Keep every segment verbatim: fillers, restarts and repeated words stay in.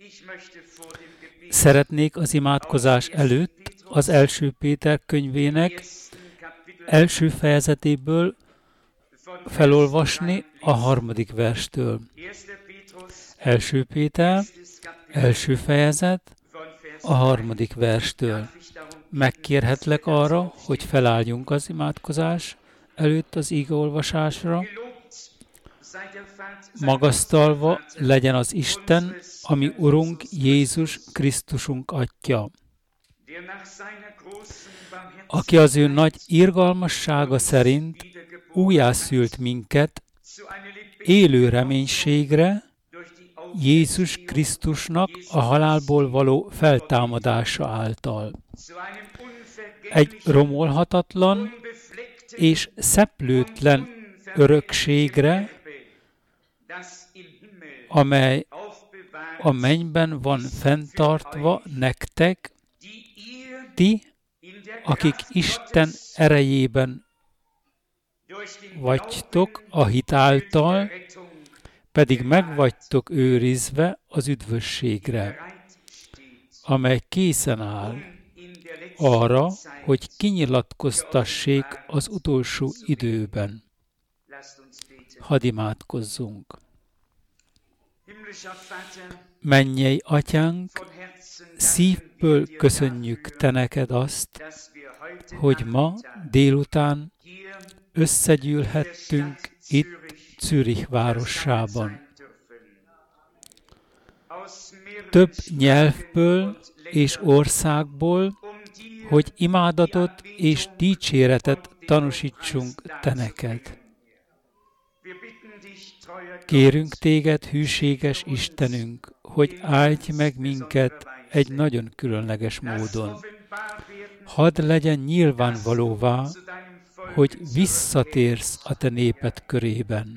Szeretnék az imádkozás előtt az első Péter könyvének első fejezetéből felolvasni a harmadik verstől. első Péter, első fejezet, a harmadik verstől. Megkérhetlek arra, hogy felálljunk az imádkozás előtt az igeolvasásra. Magasztalva legyen az Isten, ami Urunk Jézus Krisztusunk Atya, aki az ő nagy irgalmassága szerint újjászült minket élő reménységre Jézus Krisztusnak a halálból való feltámadása által. Egy romolhatatlan és szeplőtlen örökségre, amely a mennyben van fenntartva nektek, ti, akik Isten erejében vagytok a hit által, pedig meg vagytok őrizve az üdvösségre, amely készen áll arra, hogy kinyilatkoztassék az utolsó időben. Hadd imádkozzunk! Mennyei Atyánk, szívből köszönjük Te neked azt, hogy ma délután összegyűlhettünk itt Zürich városában. Több nyelvből és országból, hogy imádatot és dicséretet tanúsítsunk Te neked. Kérünk Téged, hűséges Istenünk, hogy áldj meg minket egy nagyon különleges módon. Hadd legyen nyilvánvalóvá, hogy visszatérsz a Te néped körében.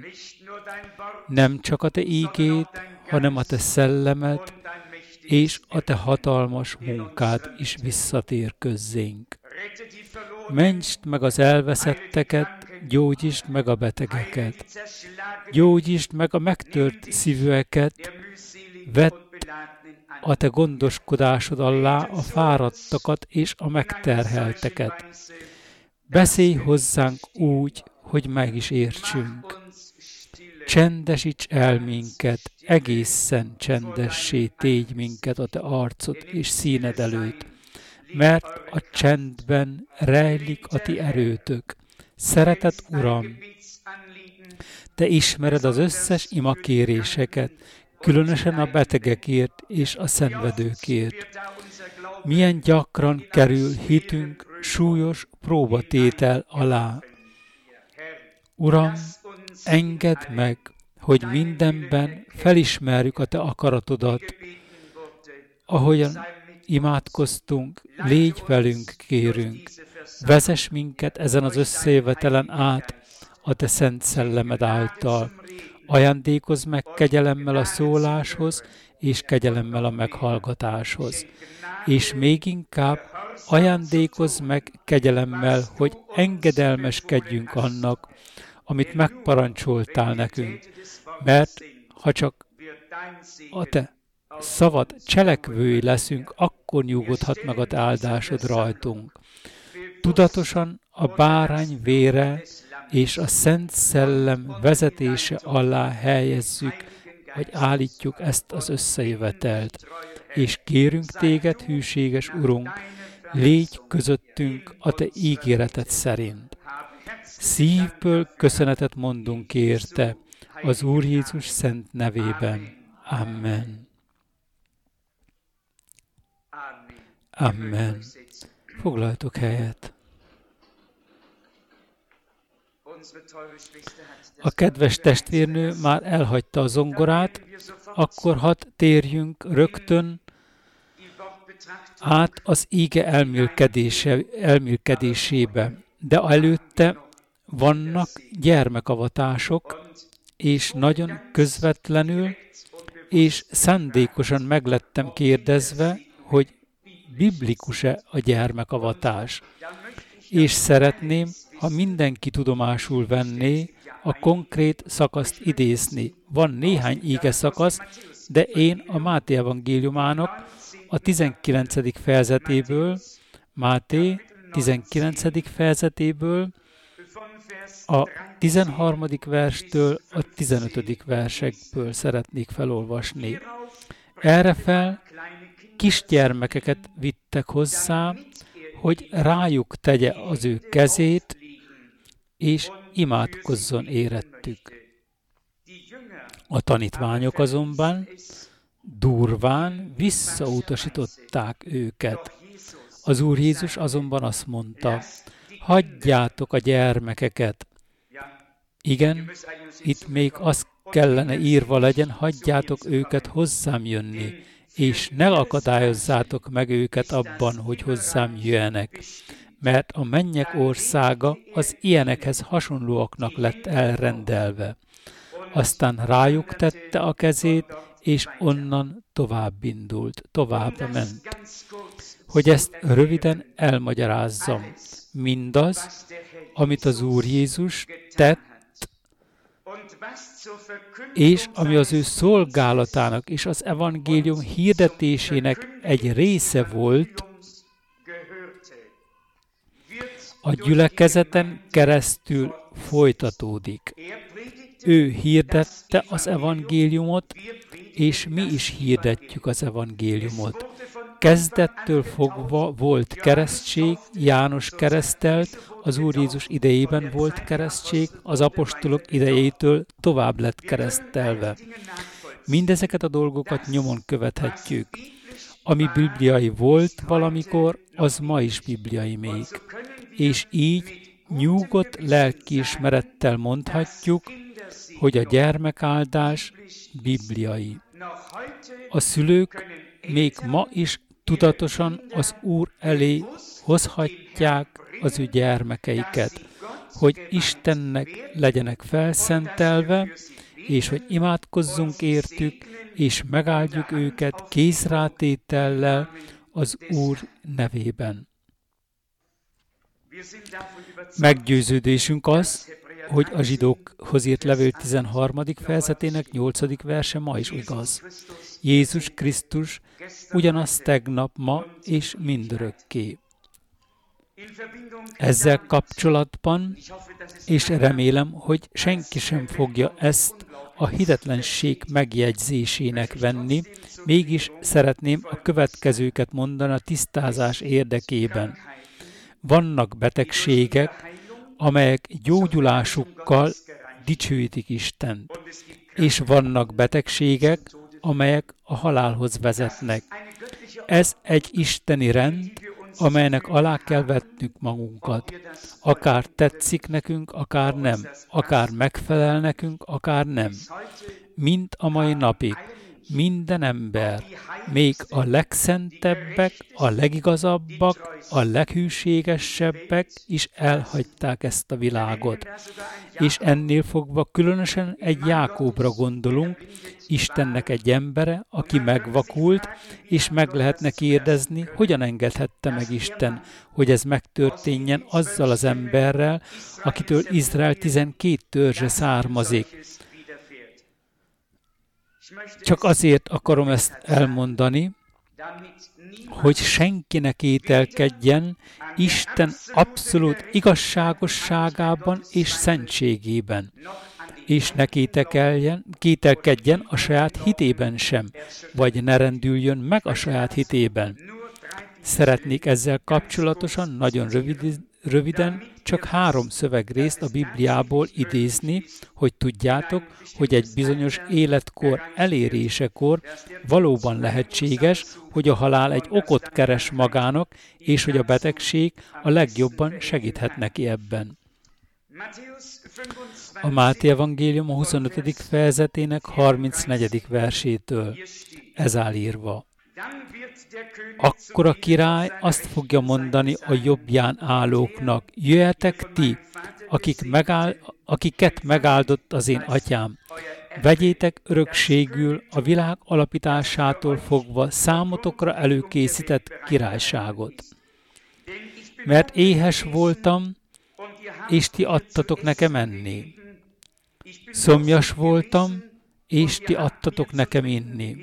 Nem csak a Te ígéd, hanem a Te szellemed és a Te hatalmas munkád is visszatér közzénk. Mentsd meg az elveszetteket, gyógyítsd meg a betegeket. Gyógyítsd meg a megtört szívűeket, vedd a Te gondoskodásod alá a fáradtakat és a megterhelteket. Beszélj hozzánk úgy, hogy meg is értsünk. Csendesíts el minket, egészen csendessé tégy minket a Te arcod és színed előtt, mert a csendben rejlik a Ti erőtök. Szeretett Uram, Te ismered az összes imakéréseket, különösen a betegekért és a szenvedőkért. Milyen gyakran kerül hitünk súlyos próbatétel alá. Uram, engedd meg, hogy mindenben felismerjük a Te akaratodat. Ahogyan imádkoztunk, légy velünk, kérünk. Vezess minket ezen az összejövetelen át a Te szent szellemed által. Ajándékozz meg kegyelemmel a szóláshoz, és kegyelemmel a meghallgatáshoz. És még inkább ajándékozz meg kegyelemmel, hogy engedelmeskedjünk annak, amit megparancsoltál nekünk. Mert ha csak a Te szavad cselekvői leszünk, akkor nyugodhat meg a Te áldásod rajtunk. Tudatosan a bárány vére és a Szent Szellem vezetése alá helyezzük, vagy állítjuk ezt az összejövetelt. És kérünk Téged, hűséges Urunk, légy közöttünk a Te ígéreted szerint. Szívből köszönetet mondunk érte, az Úr Jézus szent nevében. Amen. Amen. Foglaljatok helyet. A kedves testvérnő már elhagyta a zongorát, akkor hadd térjünk rögtön át az íge elmélkedése, elmélkedésébe. De előtte vannak gyermekavatások, és nagyon közvetlenül és szándékosan meglettem kérdezve, hogy biblikus-e a gyermekavatás. És szeretném, ha mindenki tudomásul venné, a konkrét szakaszt idézni. Van néhány íge szakasz, de én a Máté evangéliumának a tizenkilencedik fejezetéből, Máté tizenkilencedik fejezetéből, a tizenharmadik verstől a tizenötödik versekből szeretnék felolvasni. Erre fel kisgyermekeket vittek hozzá, hogy rájuk tegye az ő kezét, és imádkozzon érettük. A tanítványok azonban durván visszautasították őket. Az Úr Jézus azonban azt mondta, hagyjátok a gyermekeket. Igen, itt még az kellene írva legyen, hagyjátok őket hozzám jönni, és ne akadályozzátok meg őket abban, hogy hozzám jöjjenek, mert a mennyek országa az ilyenekhez hasonlóaknak lett elrendelve. Aztán rájuk tette a kezét, és onnan tovább indult, tovább ment. Hogy ezt röviden elmagyarázzam, mindaz, amit az Úr Jézus tett, és ami az ő szolgálatának és az evangélium hirdetésének egy része volt, a gyülekezeten keresztül folytatódik. Ő hirdette az evangéliumot, és mi is hirdetjük az evangéliumot. Kezdettől fogva volt keresztség, János keresztelt, az Úr Jézus idejében volt keresztség, az apostolok idejétől tovább lett keresztelve. Mindezeket a dolgokat nyomon követhetjük. Ami bibliai volt valamikor, az ma is bibliai még. És így nyugodt lelkiismerettel mondhatjuk, hogy a gyermekáldás bibliai. A szülők még ma is tudatosan az Úr elé hozhatják az ő gyermekeiket, hogy Istennek legyenek felszentelve, és hogy imádkozzunk értük, és megáldjuk őket kézrátétellel az Úr nevében. Meggyőződésünk az, hogy a zsidókhoz írt levél tizenharmadik fejezetének nyolcadik verse ma is igaz. Jézus Krisztus ugyanaz tegnap, ma és mindörökké. Ezzel kapcsolatban, és remélem, hogy senki sem fogja ezt a hitetlenség megjegyzésének venni, mégis szeretném a következőket mondani a tisztázás érdekében. Vannak betegségek, amelyek gyógyulásukkal dicsőítik Istent, és vannak betegségek, amelyek a halálhoz vezetnek. Ez egy isteni rend, amelynek alá kell vetnünk magunkat. Akár tetszik nekünk, akár nem. Akár megfelel nekünk, akár nem. Mint a mai napig. Minden ember, még a legszentebbek, a legigazabbak, a leghűségesebbek is elhagyták ezt a világot. És ennél fogva különösen egy Jákóbra gondolunk, Istennek egy embere, aki megvakult, és meg lehetne kérdezni, hogyan engedhette meg Isten, hogy ez megtörténjen azzal az emberrel, akitől Izrael tizenkét törzse származik. Csak azért akarom ezt elmondani, hogy senki ne kételkedjen Isten abszolút igazságosságában és szentségében, és ne kételkedjen, kételkedjen a saját hitében sem, vagy ne rendüljön meg a saját hitében. Szeretnék ezzel kapcsolatosan nagyon rövid, röviden csak három szövegrészt a Bibliából idézni, hogy tudjátok, hogy egy bizonyos életkor elérésekor valóban lehetséges, hogy a halál egy okot keres magának, és hogy a betegség a legjobban segíthet neki ebben. A Máté evangélium a huszonötödik fejezetének harmincnegyedik versétől ez áll írva. Akkor a király azt fogja mondani a jobbján állóknak, jöjjetek ti, akik megáll, akiket megáldott az én atyám, vegyétek örökségül a világ alapításától fogva számotokra előkészített királyságot. Mert éhes voltam, és ti adtatok nekem enni. Szomjas voltam, és ti adtatok nekem inni.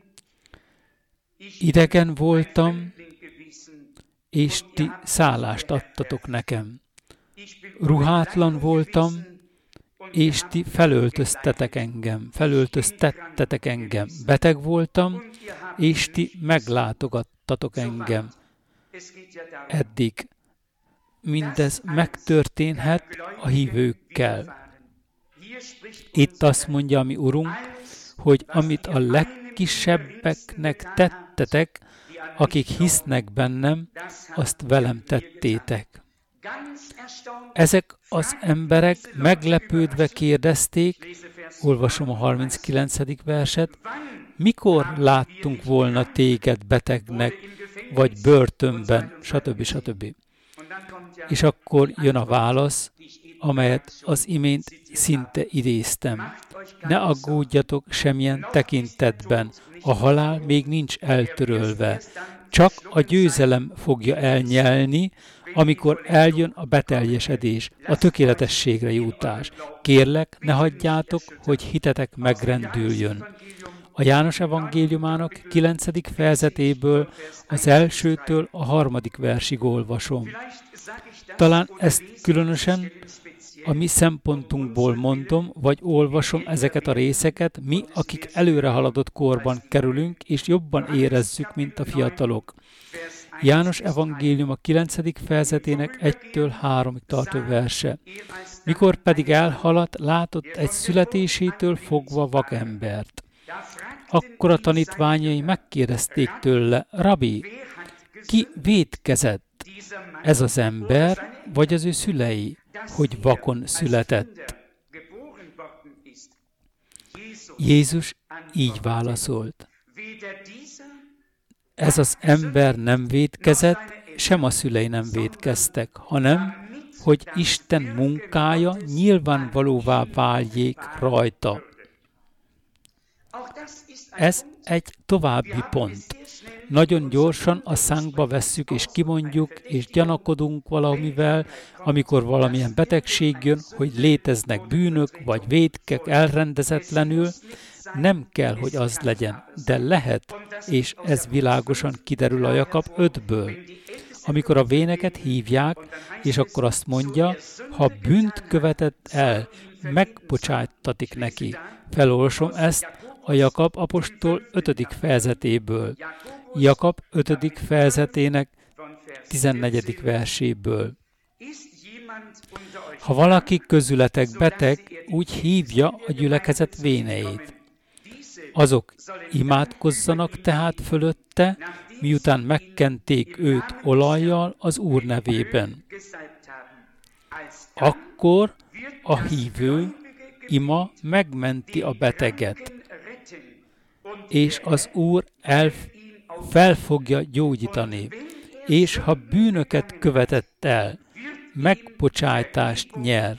Idegen voltam, és ti szállást adtatok nekem. Ruhátlan voltam, és ti felöltöztetek engem, felöltöztettetek engem. Beteg voltam, és ti meglátogattatok engem. Eddig mindez megtörténhet a hívőkkel. Itt azt mondja a mi Urunk, hogy amit a legkisebbeknek tettetek, akik hisznek bennem, azt velem tettétek. Ezek az emberek meglepődve kérdezték, olvasom a harminckilencedik verset, mikor láttunk volna téged betegnek, vagy börtönben, stb. stb. És akkor jön a válasz, amelyet az imént szinte idéztem. Ne aggódjatok semmilyen tekintetben, a halál még nincs eltörölve, csak a győzelem fogja elnyelni, amikor eljön a beteljesedés, a tökéletességre jutás. Kérlek, ne hagyjátok, hogy hitetek megrendüljön. A János evangéliumának kilencedik fejezetéből az elsőtől a harmadik versig olvasom. Talán ezt különösen a mi szempontunkból mondom, vagy olvasom ezeket a részeket, mi, akik előre haladott korban kerülünk, és jobban érezzük, mint a fiatalok. János evangélium a kilencedik fejezetének egytől háromig tartó verse. Mikor pedig elhaladt, látott egy születésétől fogva vakembert. Akkor a tanítványai megkérdezték tőle, Rabbi, ki vétkezett? Ez az ember, vagy az ő szülei, hogy vakon született? Jézus így válaszolt. Ez az ember nem vétkezett, sem a szülei nem vétkeztek, hanem, hogy Isten munkája nyilvánvalóvá váljék rajta. Ez egy további pont. Nagyon gyorsan a szánkba vesszük és kimondjuk, és gyanakodunk valamivel, amikor valamilyen betegség jön, hogy léteznek bűnök vagy vétkek elrendezetlenül. Nem kell, hogy az legyen, de lehet, és ez világosan kiderül a Jakab ötből. Amikor a véneket hívják, és akkor azt mondja, ha bűnt követett el, megbocsájtatik neki. Felolvasom ezt a Jakab apostol ötödik fejezetéből. Jakab ötödik fejezetének tizennegyedik verséből. Ha valaki közületek beteg, úgy hívja a gyülekezet véneit. Azok imádkozzanak tehát fölötte, miután megkenték őt olajjal az Úr nevében. Akkor a hívő ima megmenti a beteget, és az Úr el, fel fogja gyógyítani, és ha bűnöket követett el, megbocsájtást nyer.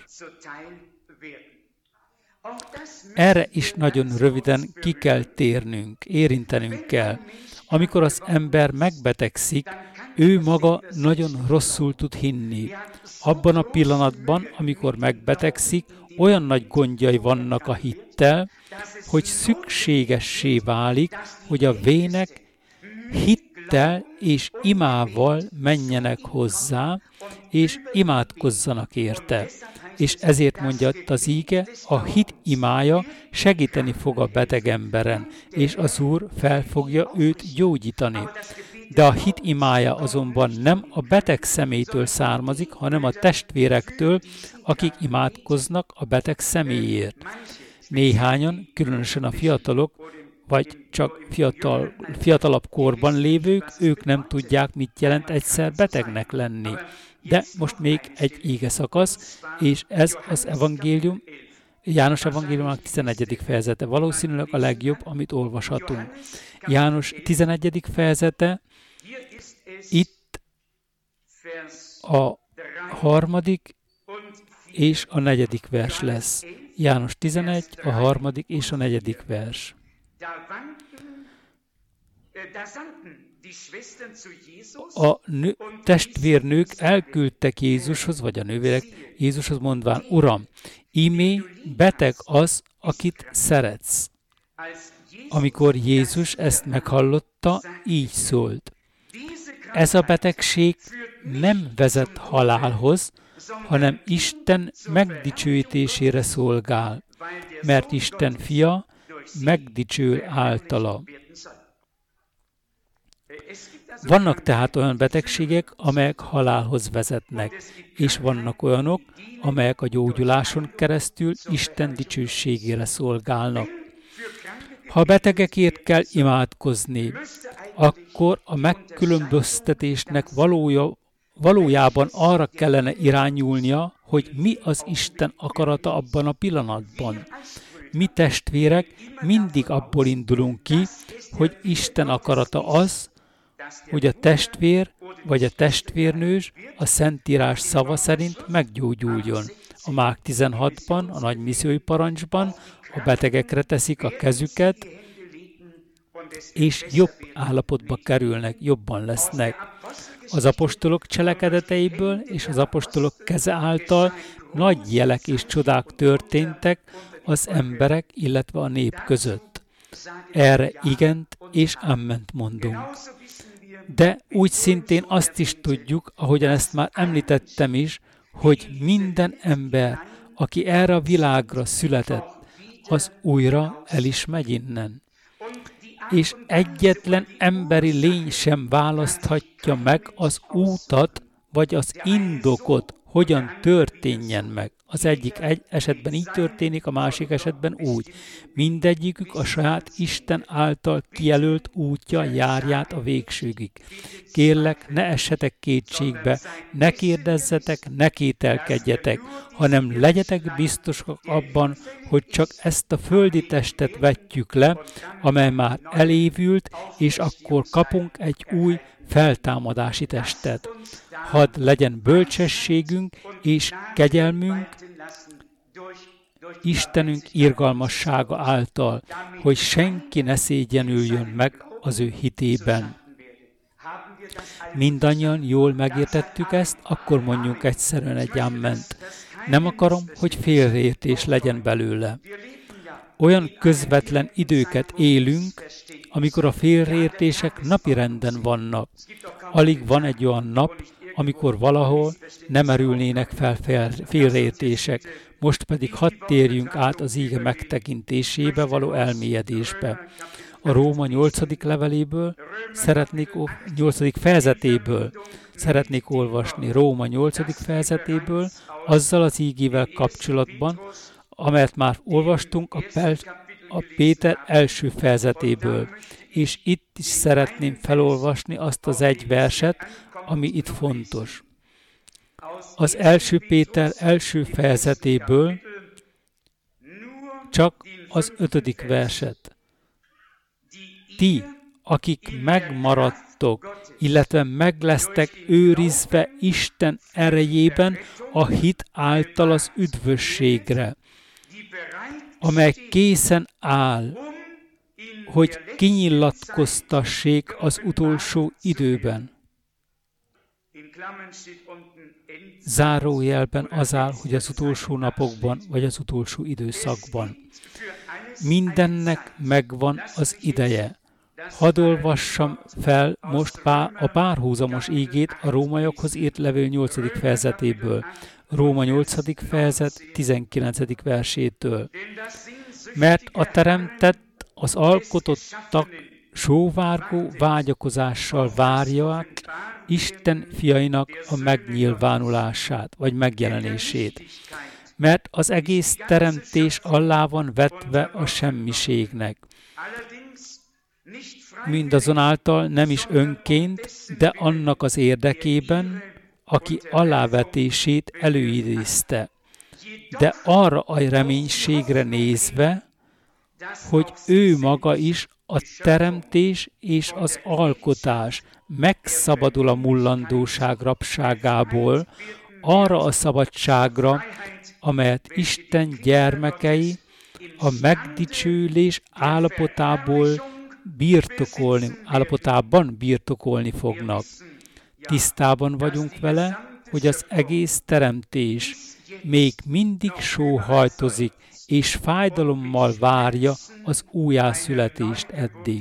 Erre is nagyon röviden ki kell térnünk, érintenünk kell. Amikor az ember megbetegszik, ő maga nagyon rosszul tud hinni. Abban a pillanatban, amikor megbetegszik, olyan nagy gondjai vannak a hittel, hogy szükségessé válik, hogy a vének hittel és imával menjenek hozzá, és imádkozzanak érte. És ezért mondja az íge, a hit imája segíteni fog a beteg emberen, és az Úr fel fogja őt gyógyítani. De a hit imája azonban nem a beteg személytől származik, hanem a testvérektől, akik imádkoznak a beteg személyért. Néhányan, különösen a fiatalok, vagy csak fiatal, fiatalabb korban lévők, ők nem tudják, mit jelent egyszer betegnek lenni. De most még egy íge szakasz, és ez az evangélium, János evangéliumának tizenegyedik fejezete. Valószínűleg a legjobb, amit olvashatunk. János tizenegyedik fejezete, itt a harmadik és a negyedik vers lesz. János tizenegy, a harmadik és a negyedik vers. A nő, testvérnők elküldtek Jézushoz, vagy a nővérek Jézushoz mondván, Uram, ímé beteg az, akit szeretsz. Amikor Jézus ezt meghallotta, így szólt: ez a betegség nem vezet halálhoz, hanem Isten megdicsőítésére szolgál, mert Isten fia megdicsőül általa. Vannak tehát olyan betegségek, amelyek halálhoz vezetnek, és vannak olyanok, amelyek a gyógyuláson keresztül Isten dicsőségére szolgálnak. Ha a betegekért kell imádkozni, akkor a megkülönböztetésnek valója, valójában arra kellene irányulnia, hogy mi az Isten akarata abban a pillanatban. Mi testvérek mindig abból indulunk ki, hogy Isten akarata az, hogy a testvér vagy a testvérnős a Szentírás szava szerint meggyógyuljon. A Mák tizenhatban, a nagy missziói parancsban a betegekre teszik a kezüket, és jobb állapotba kerülnek, jobban lesznek. Az apostolok cselekedeteiből és az apostolok keze által nagy jelek és csodák történtek az emberek, illetve a nép között. Erre igent és amment mondunk. De úgy szintén azt is tudjuk, ahogyan ezt már említettem is, hogy minden ember, aki erre a világra született, az újra el is megy innen. És egyetlen emberi lény sem választhatja meg az útat, vagy az indokot, hogyan történjen meg. Az egyik egy esetben így történik, a másik esetben úgy. Mindegyikük a saját Isten által kijelölt útja járját a végsőgig. Kérlek, ne essetek kétségbe, ne kérdezzetek, ne kételkedjetek, hanem legyetek biztosak abban, hogy csak ezt a földi testet vetjük le, amely már elévült, és akkor kapunk egy új feltámadási testet. Hadd legyen bölcsességünk és kegyelmünk Istenünk irgalmassága által, hogy senki ne szégyenüljön meg az ő hitében. Mindannyian jól megértettük ezt, akkor mondjunk egyszerűen egy amment. Nem akarom, hogy félreértés legyen belőle. Olyan közvetlen időket élünk, amikor a félreértések napirenden vannak. Alig van egy olyan nap, amikor valahol nem merülnének fel félreértések. Most pedig hadd térjünk át az íge megtekintésébe való elmélyedésbe. A Róma nyolcadik leveléből, szeretnék, nyolcadik fejezetéből szeretnék olvasni, Róma nyolcadik fejezetéből, azzal az ígével kapcsolatban, amelyet már olvastunk a, Pel- a Péter első fejezetéből. És itt is szeretném felolvasni azt az egy verset, ami itt fontos. Az első Péter első fejezetéből csak az ötödik verset. Ti, akik megmaradtok, illetve meg lesztek őrizve Isten erejében a hit által az üdvösségre, amely készen áll, hogy kinyilatkoztassék az utolsó időben. Zárójelben az áll, hogy az utolsó napokban, vagy az utolsó időszakban. Mindennek megvan az ideje. Hadd olvassam fel most a párhuzamos ígét a rómaiakhoz írt levél nyolcadik fejezetéből. Róma nyolcadik fejezet tizenkilencedik versétől. Mert a teremtett, az alkotottak sóvárgó vágyakozással várják Isten fiainak a megnyilvánulását, vagy megjelenését. Mert az egész teremtés alá van vetve a semmiségnek. Mindazonáltal nem is önként, de annak az érdekében, aki alávetését előidézte. De arra a reménységre nézve, hogy ő maga is a teremtés és az alkotás megszabadul a mullandóság rabságából, arra a szabadságra, amelyet Isten gyermekei a megdicsőlés állapotából birtokolni, állapotában birtokolni fognak. Tisztában vagyunk vele, hogy az egész teremtés még mindig sóhajtozik, és fájdalommal várja az újjászületést eddig.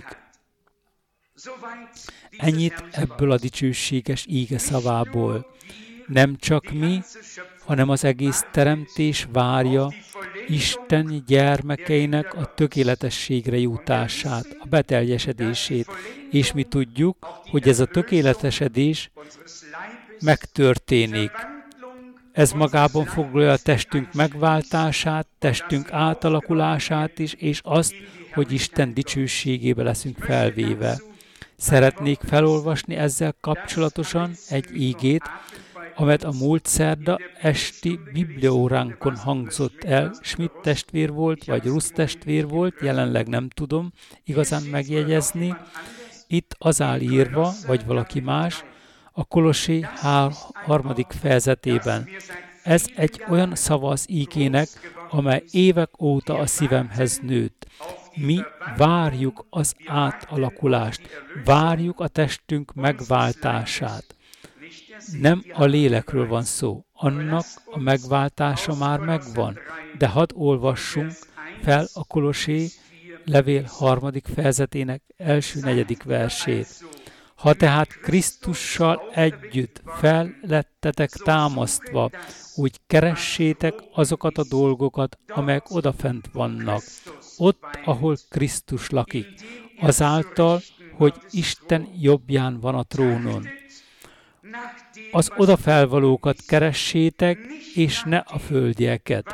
Ennyit ebből a dicsőséges íge szavából. Nem csak mi, hanem az egész teremtés várja Isten gyermekeinek a tökéletességre jutását, a beteljesedését, és mi tudjuk, hogy ez a tökéletesedés megtörténik. Ez magában foglalja a testünk megváltását, testünk átalakulását is, és azt, hogy Isten dicsőségébe leszünk felvéve. Szeretnék felolvasni ezzel kapcsolatosan egy ígét, amelyet a múlt szerda esti bibliaóránkon hangzott el. Schmidt testvér volt, vagy Rusz testvér volt, jelenleg nem tudom igazán megjegyezni. Itt az áll írva, vagy valaki más, a Kolossé harmadik fejezetében. Ez egy olyan szava az ígének, amely évek óta a szívemhez nőtt. Mi várjuk az átalakulást, várjuk a testünk megváltását. Nem a lélekről van szó, annak a megváltása már megvan, de hadd olvassunk fel a Kolossé levél harmadik fejezetének első negyedik versét. Ha tehát Krisztussal együtt fel lettetek támasztva, úgy keressétek azokat a dolgokat, amelyek odafent vannak, ott, ahol Krisztus lakik, azáltal, hogy Isten jobbján van a trónon. Az odafelvalókat keressétek, és ne a földieket.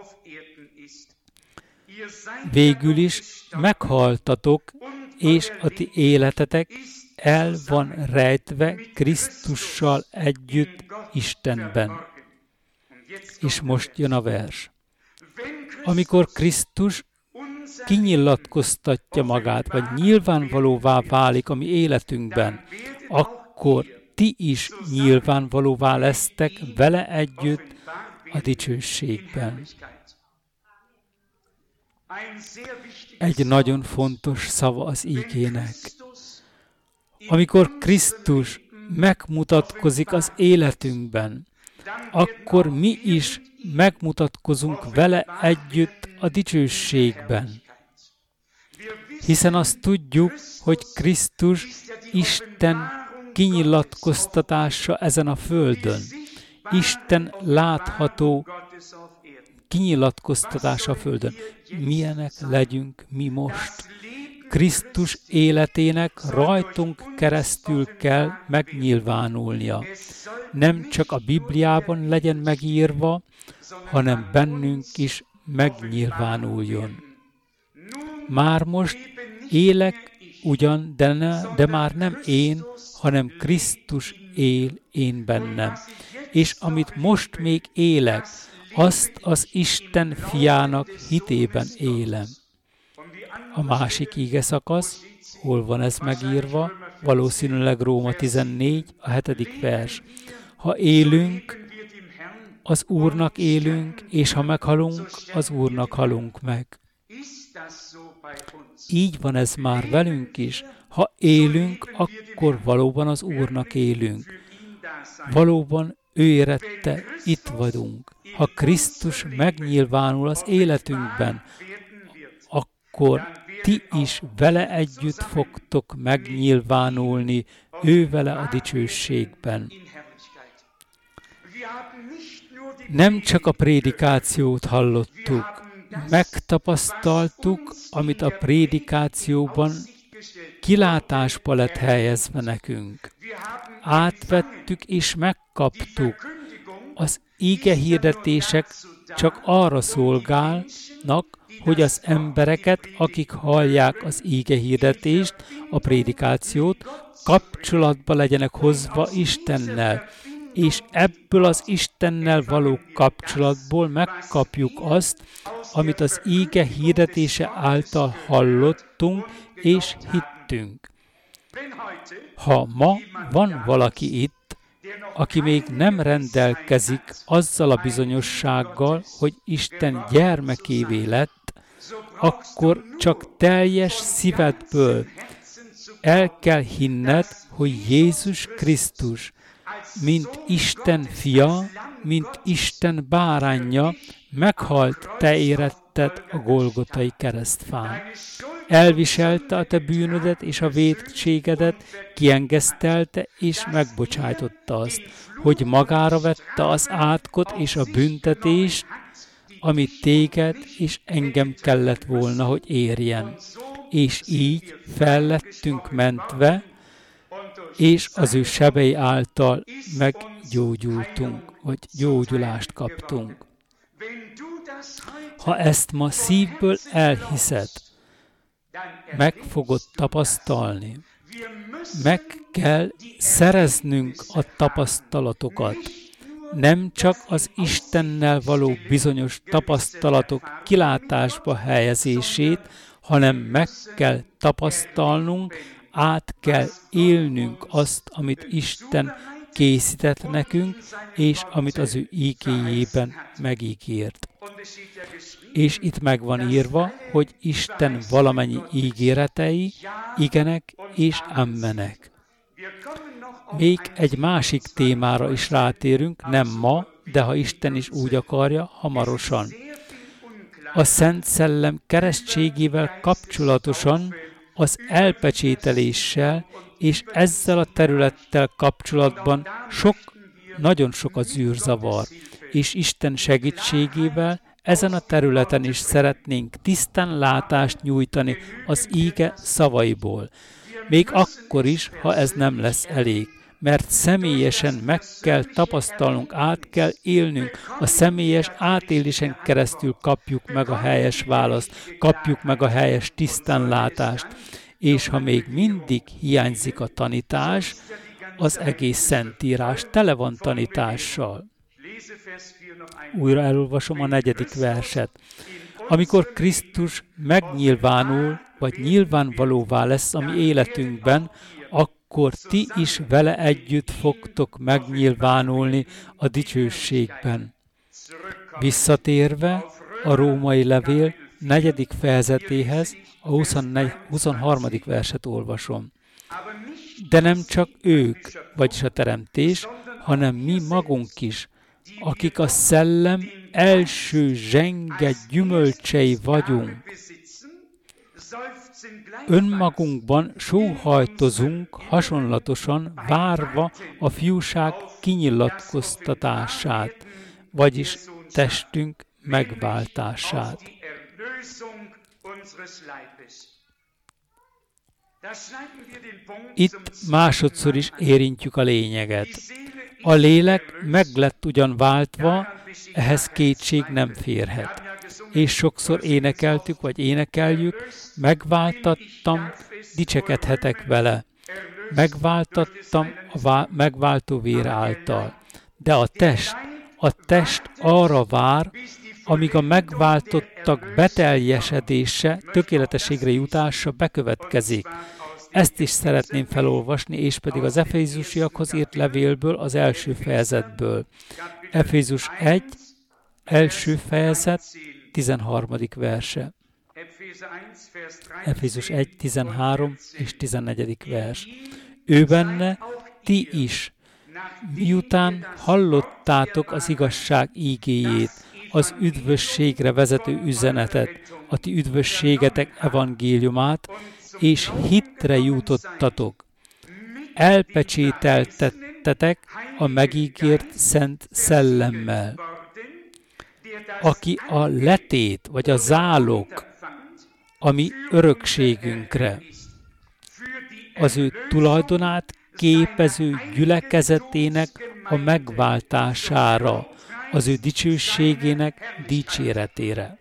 Végül is meghaltatok, és a ti életetek el van rejtve Krisztussal együtt Istenben. És most jön a vers. Amikor Krisztus kinyilatkoztatja magát, vagy nyilvánvalóvá válik a mi életünkben, akkor ti is nyilvánvalóvá lesztek vele együtt a dicsőségben. Egy nagyon fontos szava az ígének. Amikor Krisztus megmutatkozik az életünkben, akkor mi is megmutatkozunk vele együtt a dicsőségben. Hiszen azt tudjuk, hogy Krisztus Isten kinyilatkoztatása ezen a földön. Isten látható kinyilatkoztatása a földön. Milyenek legyünk mi most? Krisztus életének rajtunk keresztül kell megnyilvánulnia. Nem csak a Bibliában legyen megírva, hanem bennünk is megnyilvánuljon. Már most élek ugyan, de, ne, de már nem én, hanem Krisztus él én bennem. És amit most még élek, azt az Isten fiának hitében élem. A másik ígeszakasz, hol van ez megírva? Valószínűleg Róma tizennégy, a hetedik vers. Ha élünk, az Úrnak élünk, és ha meghalunk, az Úrnak halunk meg. Így van ez már velünk is. Ha élünk, akkor valóban az Úrnak élünk. Valóban ő érette, itt vagyunk. Ha Krisztus megnyilvánul az életünkben, akkor ti is vele együtt fogtok megnyilvánulni, ő vele a dicsőségben. Nem csak a prédikációt hallottuk, megtapasztaltuk, amit a prédikációban kilátásba lett helyezve nekünk. Átvettük és megkaptuk. Az ígehirdetések csak arra szolgálnak, hogy az embereket, akik hallják az ígehirdetést, a prédikációt, kapcsolatba legyenek hozva Istennel, és ebből az Istennel való kapcsolatból megkapjuk azt, amit az íge hirdetése által hallottunk és hittünk. Ha ma van valaki itt, aki még nem rendelkezik azzal a bizonyossággal, hogy Isten gyermekévé lett, akkor csak teljes szívedből el kell hinned, hogy Jézus Krisztus, mint Isten fia, mint Isten báránja, meghalt te tetted a Golgotai keresztfán. Elviselte a te bűnödet és a vétségedet, kiengesztelte és megbocsájtotta azt, hogy magára vette az átkot és a büntetést, amit téged és engem kellett volna, hogy érjen. És így fel lettünk mentve, és az ő sebei által meggyógyultunk, vagy gyógyulást kaptunk. Ha ezt ma szívből elhiszed, meg fogod tapasztalni. Meg kell szereznünk a tapasztalatokat. Nem csak az Istennel való bizonyos tapasztalatok kilátásba helyezését, hanem meg kell tapasztalnunk, át kell élnünk azt, amit Isten készített nekünk, és amit az ő ígéjében megígért. És itt meg van írva, hogy Isten valamennyi ígéretei igenek és ammenek. Még egy másik témára is rátérünk, nem ma, de ha Isten is úgy akarja, hamarosan. A Szent Szellem keresztségével kapcsolatosan, az elpecsételéssel és ezzel a területtel kapcsolatban sok, nagyon sok az űrzavar, és Isten segítségével ezen a területen is szeretnénk tisztán látást nyújtani az íge szavaiból. Még akkor is, ha ez nem lesz elég, mert személyesen meg kell tapasztalnunk, át kell élnünk, a személyes átélésen keresztül kapjuk meg a helyes választ, kapjuk meg a helyes tisztánlátást, és ha még mindig hiányzik a tanítás, az egész Szentírás tele van tanítással. Újra elolvasom a negyedik verset. Amikor Krisztus megnyilvánul, vagy nyilvánvalóvá lesz a mi életünkben, akkor ti is vele együtt fogtok megnyilvánulni a dicsőségben. Visszatérve a római levél negyedik fejezetéhez, a huszonharmadik verset olvasom. De nem csak ők, vagyis a teremtés, hanem mi magunk is, akik a szellem első zsenge gyümölcsei vagyunk. Önmagunkban sóhajtozunk hasonlatosan, várva a fiúság kinyilatkoztatását, vagyis testünk megváltását. Itt másodszor is érintjük a lényeget. A lélek meg lett ugyan váltva, ehhez kétség nem férhet. És sokszor énekeltük, vagy énekeljük, megváltattam, dicsekedhetek vele. Megváltattam a vá- megváltó vér által. De a test, a test arra vár, amíg a megváltottak beteljesedése, tökéletességre jutása bekövetkezik. Ezt is szeretném felolvasni, és pedig az Efézusiakhoz írt levélből, az első fejezetből. Efézus egy, első fejezet, tizenharmadik verse. Efézus egy, tizenhárom és tizennegyedik vers. Ő benne ti is, miután hallottátok az igazság ígéjét, az üdvösségre vezető üzenetet, a ti üdvösségetek evangéliumát, és hitre jutottatok. Elpecsételtettetek a megígért Szent Szellemmel, aki a letét, vagy a zálog, a mi örökségünkre, az ő tulajdonát képező gyülekezetének a megváltására, az ő dicsőségének dicséretére.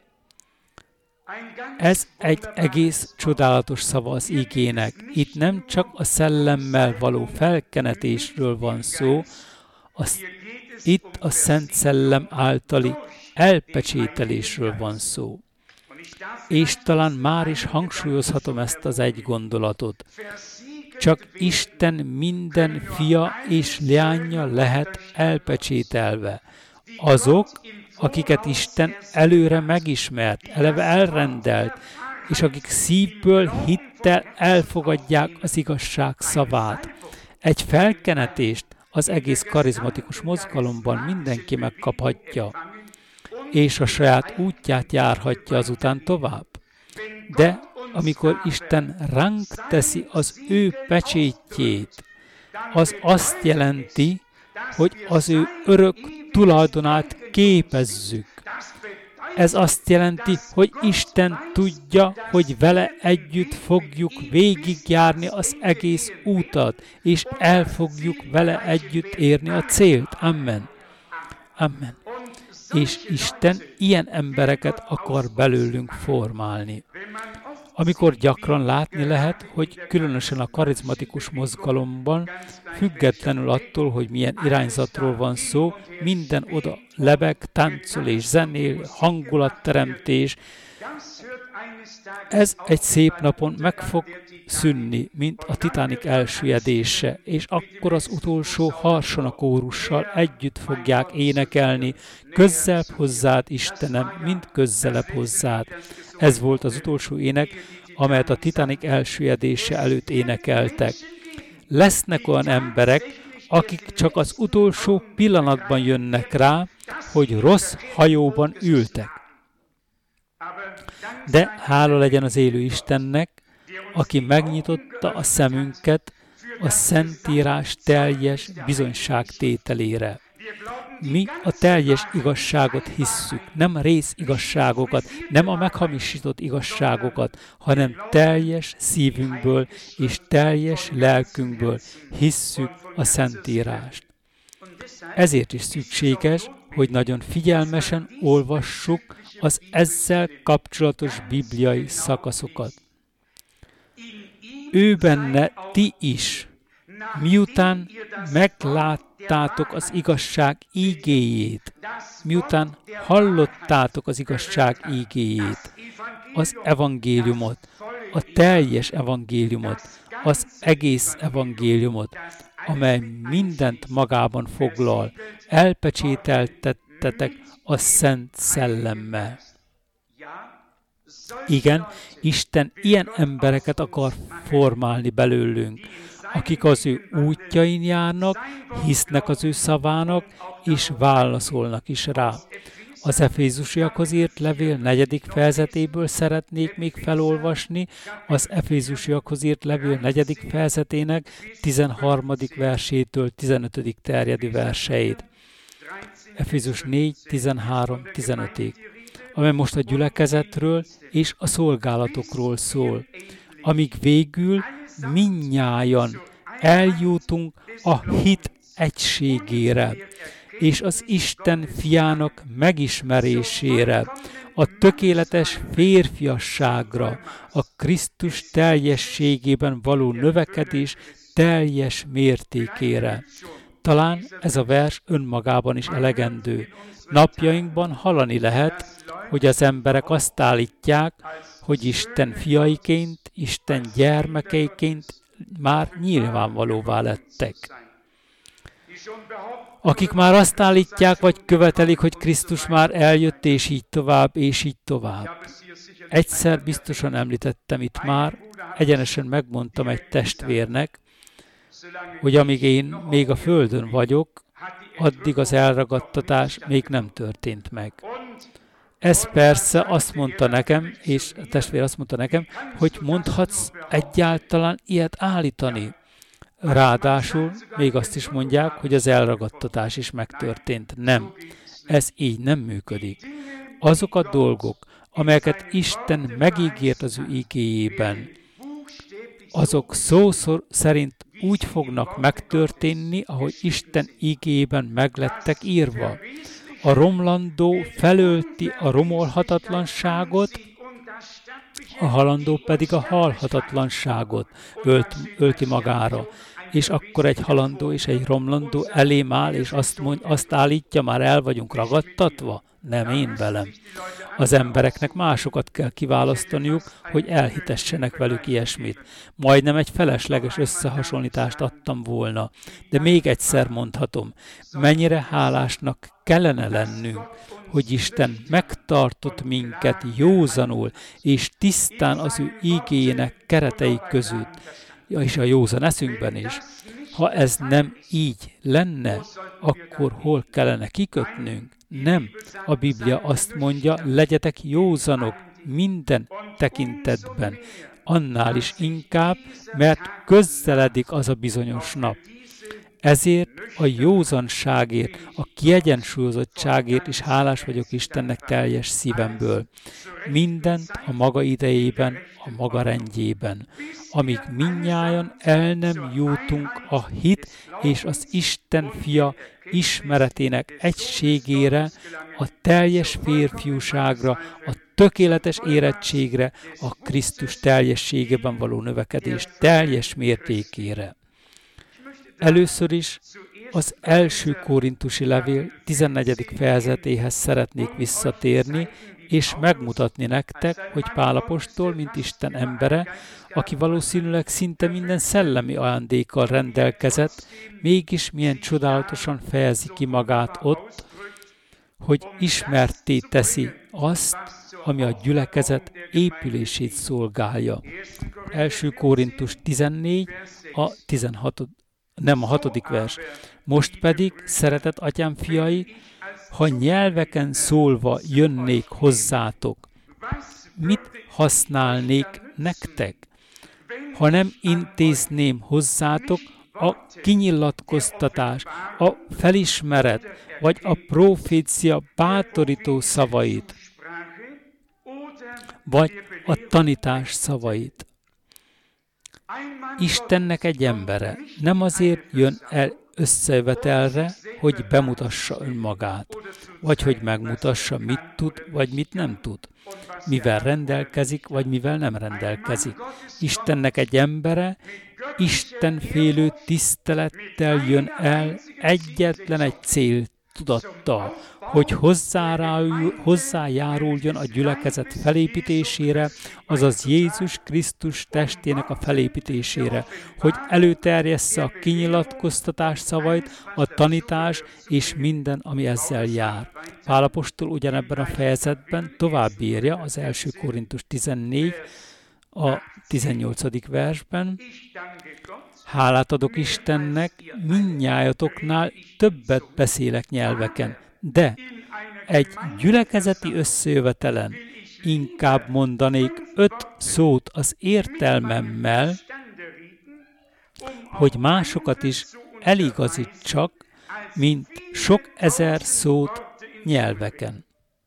Ez egy egész csodálatos szava az igének. Itt nem csak a szellemmel való felkenetésről van szó, az, itt a Szent Szellem általi elpecsételésről van szó. És talán már is hangsúlyozhatom ezt az egy gondolatot. Csak Isten minden fia és leánya lehet elpecsételve. Azok, akiket Isten előre megismert, eleve elrendelt, és akik szívből, hittel elfogadják az igazság szavát. Egy felkenetést az egész karizmatikus mozgalomban mindenki megkaphatja. és a saját útját járhatja azután tovább. De amikor Isten ránk teszi az ő pecsétjét, az azt jelenti, hogy az ő örök tulajdonát képezzük. Ez azt jelenti, hogy Isten tudja, hogy vele együtt fogjuk végigjárni az egész útat, és el fogjuk vele együtt érni a célt. Amen. Amen. És Isten ilyen embereket akar belőlünk formálni. Amikor gyakran látni lehet, hogy különösen a karizmatikus mozgalomban, függetlenül attól, hogy milyen irányzatról van szó, minden oda lebeg, táncol és zenél, hangulatteremtés. Ez egy szép napon meg fog szűnni, mint a Titanic elsüllyedése, és akkor az utolsó harsona kórussal együtt fogják énekelni, közelebb hozzád, Istenem, mint közelebb hozzád. Ez volt az utolsó ének, amelyet a Titanic elsüllyedése előtt énekeltek. Lesznek olyan emberek, akik csak az utolsó pillanatban jönnek rá, hogy rossz hajóban ültek. De hála legyen az élő Istennek, aki megnyitotta a szemünket a Szentírás teljes bizonyságtételére. Mi a teljes igazságot hisszük, nem rész igazságokat, nem a meghamisított igazságokat, hanem teljes szívünkből és teljes lelkünkből hisszük a Szentírást. Ezért is szükséges, hogy nagyon figyelmesen olvassuk az ezzel kapcsolatos bibliai szakaszokat. Ő benne ti is, miután megláttátok az igazság ígéjét, miután hallottátok az igazság ígéjét, az evangéliumot, a teljes evangéliumot, az egész evangéliumot, amely mindent magában foglal, elpecsételtettetek a Szent Szellemmel. Igen, Isten ilyen embereket akar formálni belőlünk, akik az ő útjain járnak, hisznek az ő szavának, és válaszolnak is rá. Az Efézusiakhoz írt levél negyedik fejezetéből szeretnék még felolvasni, az Efézusiakhoz írt levél negyedik fejezetének tizenharmadik versétől tizenötödik terjedő verseit. Efézus négy, tizenhárom, tizenötig, amely most a gyülekezetről és a szolgálatokról szól, amíg végül mindnyájan eljutunk a hit egységére, és az Isten fiának megismerésére, a tökéletes férfiasságra, a Krisztus teljességében való növekedés teljes mértékére. Talán ez a vers önmagában is elegendő. Napjainkban hallani lehet, hogy az emberek azt állítják, hogy Isten fiaiként, Isten gyermekeiként már nyilvánvalóvá lettek. Akik már azt állítják, vagy követelik, hogy Krisztus már eljött, és így tovább, és így tovább. Egyszer biztosan említettem itt már, egyenesen megmondtam egy testvérnek, hogy amíg én még a földön vagyok, addig az elragadtatás még nem történt meg. Ez persze azt mondta nekem, és a testvér azt mondta nekem, hogy mondhatsz egyáltalán ilyet állítani. Ráadásul még azt is mondják, hogy az elragadtatás is megtörtént. Nem, ez így nem működik. Azok a dolgok, amelyeket Isten megígért az ő ígéjében, azok szó szerint úgy fognak megtörténni, ahogy Isten ígéjében meglettek írva. A romlandó felölti a romolhatatlanságot, a halandó pedig a halhatatlanságot ölt, ölti magára. És akkor egy halandó és egy romlandó elém áll, és azt, mond, azt állítja, már el vagyunk ragadtatva? Nem én velem. Az embereknek másokat kell kiválasztaniuk, hogy elhitessenek velük ilyesmit. Majdnem egy felesleges összehasonlítást adtam volna, de még egyszer mondhatom, mennyire hálásnak kellene lennünk, hogy Isten megtartott minket józanul és tisztán az ő ígéjének keretei között, és a józan eszünkben is. Ha ez nem így lenne, akkor hol kellene kikötnünk? Nem, a Biblia azt mondja, legyetek józanok minden tekintetben. Annál is inkább, mert közeledik az a bizonyos nap. Ezért a józanságért, a kiegyensúlyozottságért is hálás vagyok Istennek teljes szívemből. Mindent a maga idejében, a maga rendjében. Amíg mindnyájan el nem jutunk a hit és az Isten fia ismeretének egységére, a teljes férfiúságra, a tökéletes érettségre, a Krisztus teljességében való növekedés teljes mértékére. Először is az első korintusi levél tizennegyedik fejezetéhez szeretnék visszatérni, és megmutatni nektek, hogy Pál apostol, mint Isten embere, aki valószínűleg szinte minden szellemi ajándékkal rendelkezett, mégis milyen csodálatosan fejezi ki magát ott, hogy ismertté teszi azt, ami a gyülekezet épülését szolgálja. első Korintus tizennégy, a tizenhatodik nem a hatodik vers. Most pedig, szeretett atyám fiai, ha nyelveken szólva jönnék hozzátok, mit használnék nektek? Ha nem intézném hozzátok a kinyilatkoztatás, a felismeret, vagy a profécia bátorító szavait, vagy a tanítás szavait. Istennek egy embere nem azért jön el összejövetelre, hogy bemutassa önmagát, vagy hogy megmutassa, mit tud, vagy mit nem tud, mivel rendelkezik, vagy mivel nem rendelkezik. Istennek egy embere istenfélő tisztelettel jön el egyetlen egy cél tudattal, hogy hozzájáruljon a gyülekezet felépítésére, azaz Jézus Krisztus testének a felépítésére, hogy előterjessze a kinyilatkoztatás szavait, a tanítás és minden, ami ezzel jár. Pál apostol ugyanebben a fejezetben tovább írja az első Korintus tizennégy, a tizennyolcadik versben, hálát adok Istennek, mindnyájatoknál többet beszélek nyelveken, de egy gyülekezeti összejövetelen inkább mondanék öt szót az értelmemmel, hogy másokat is eligazítsak, mint sok ezer szót nyelveken.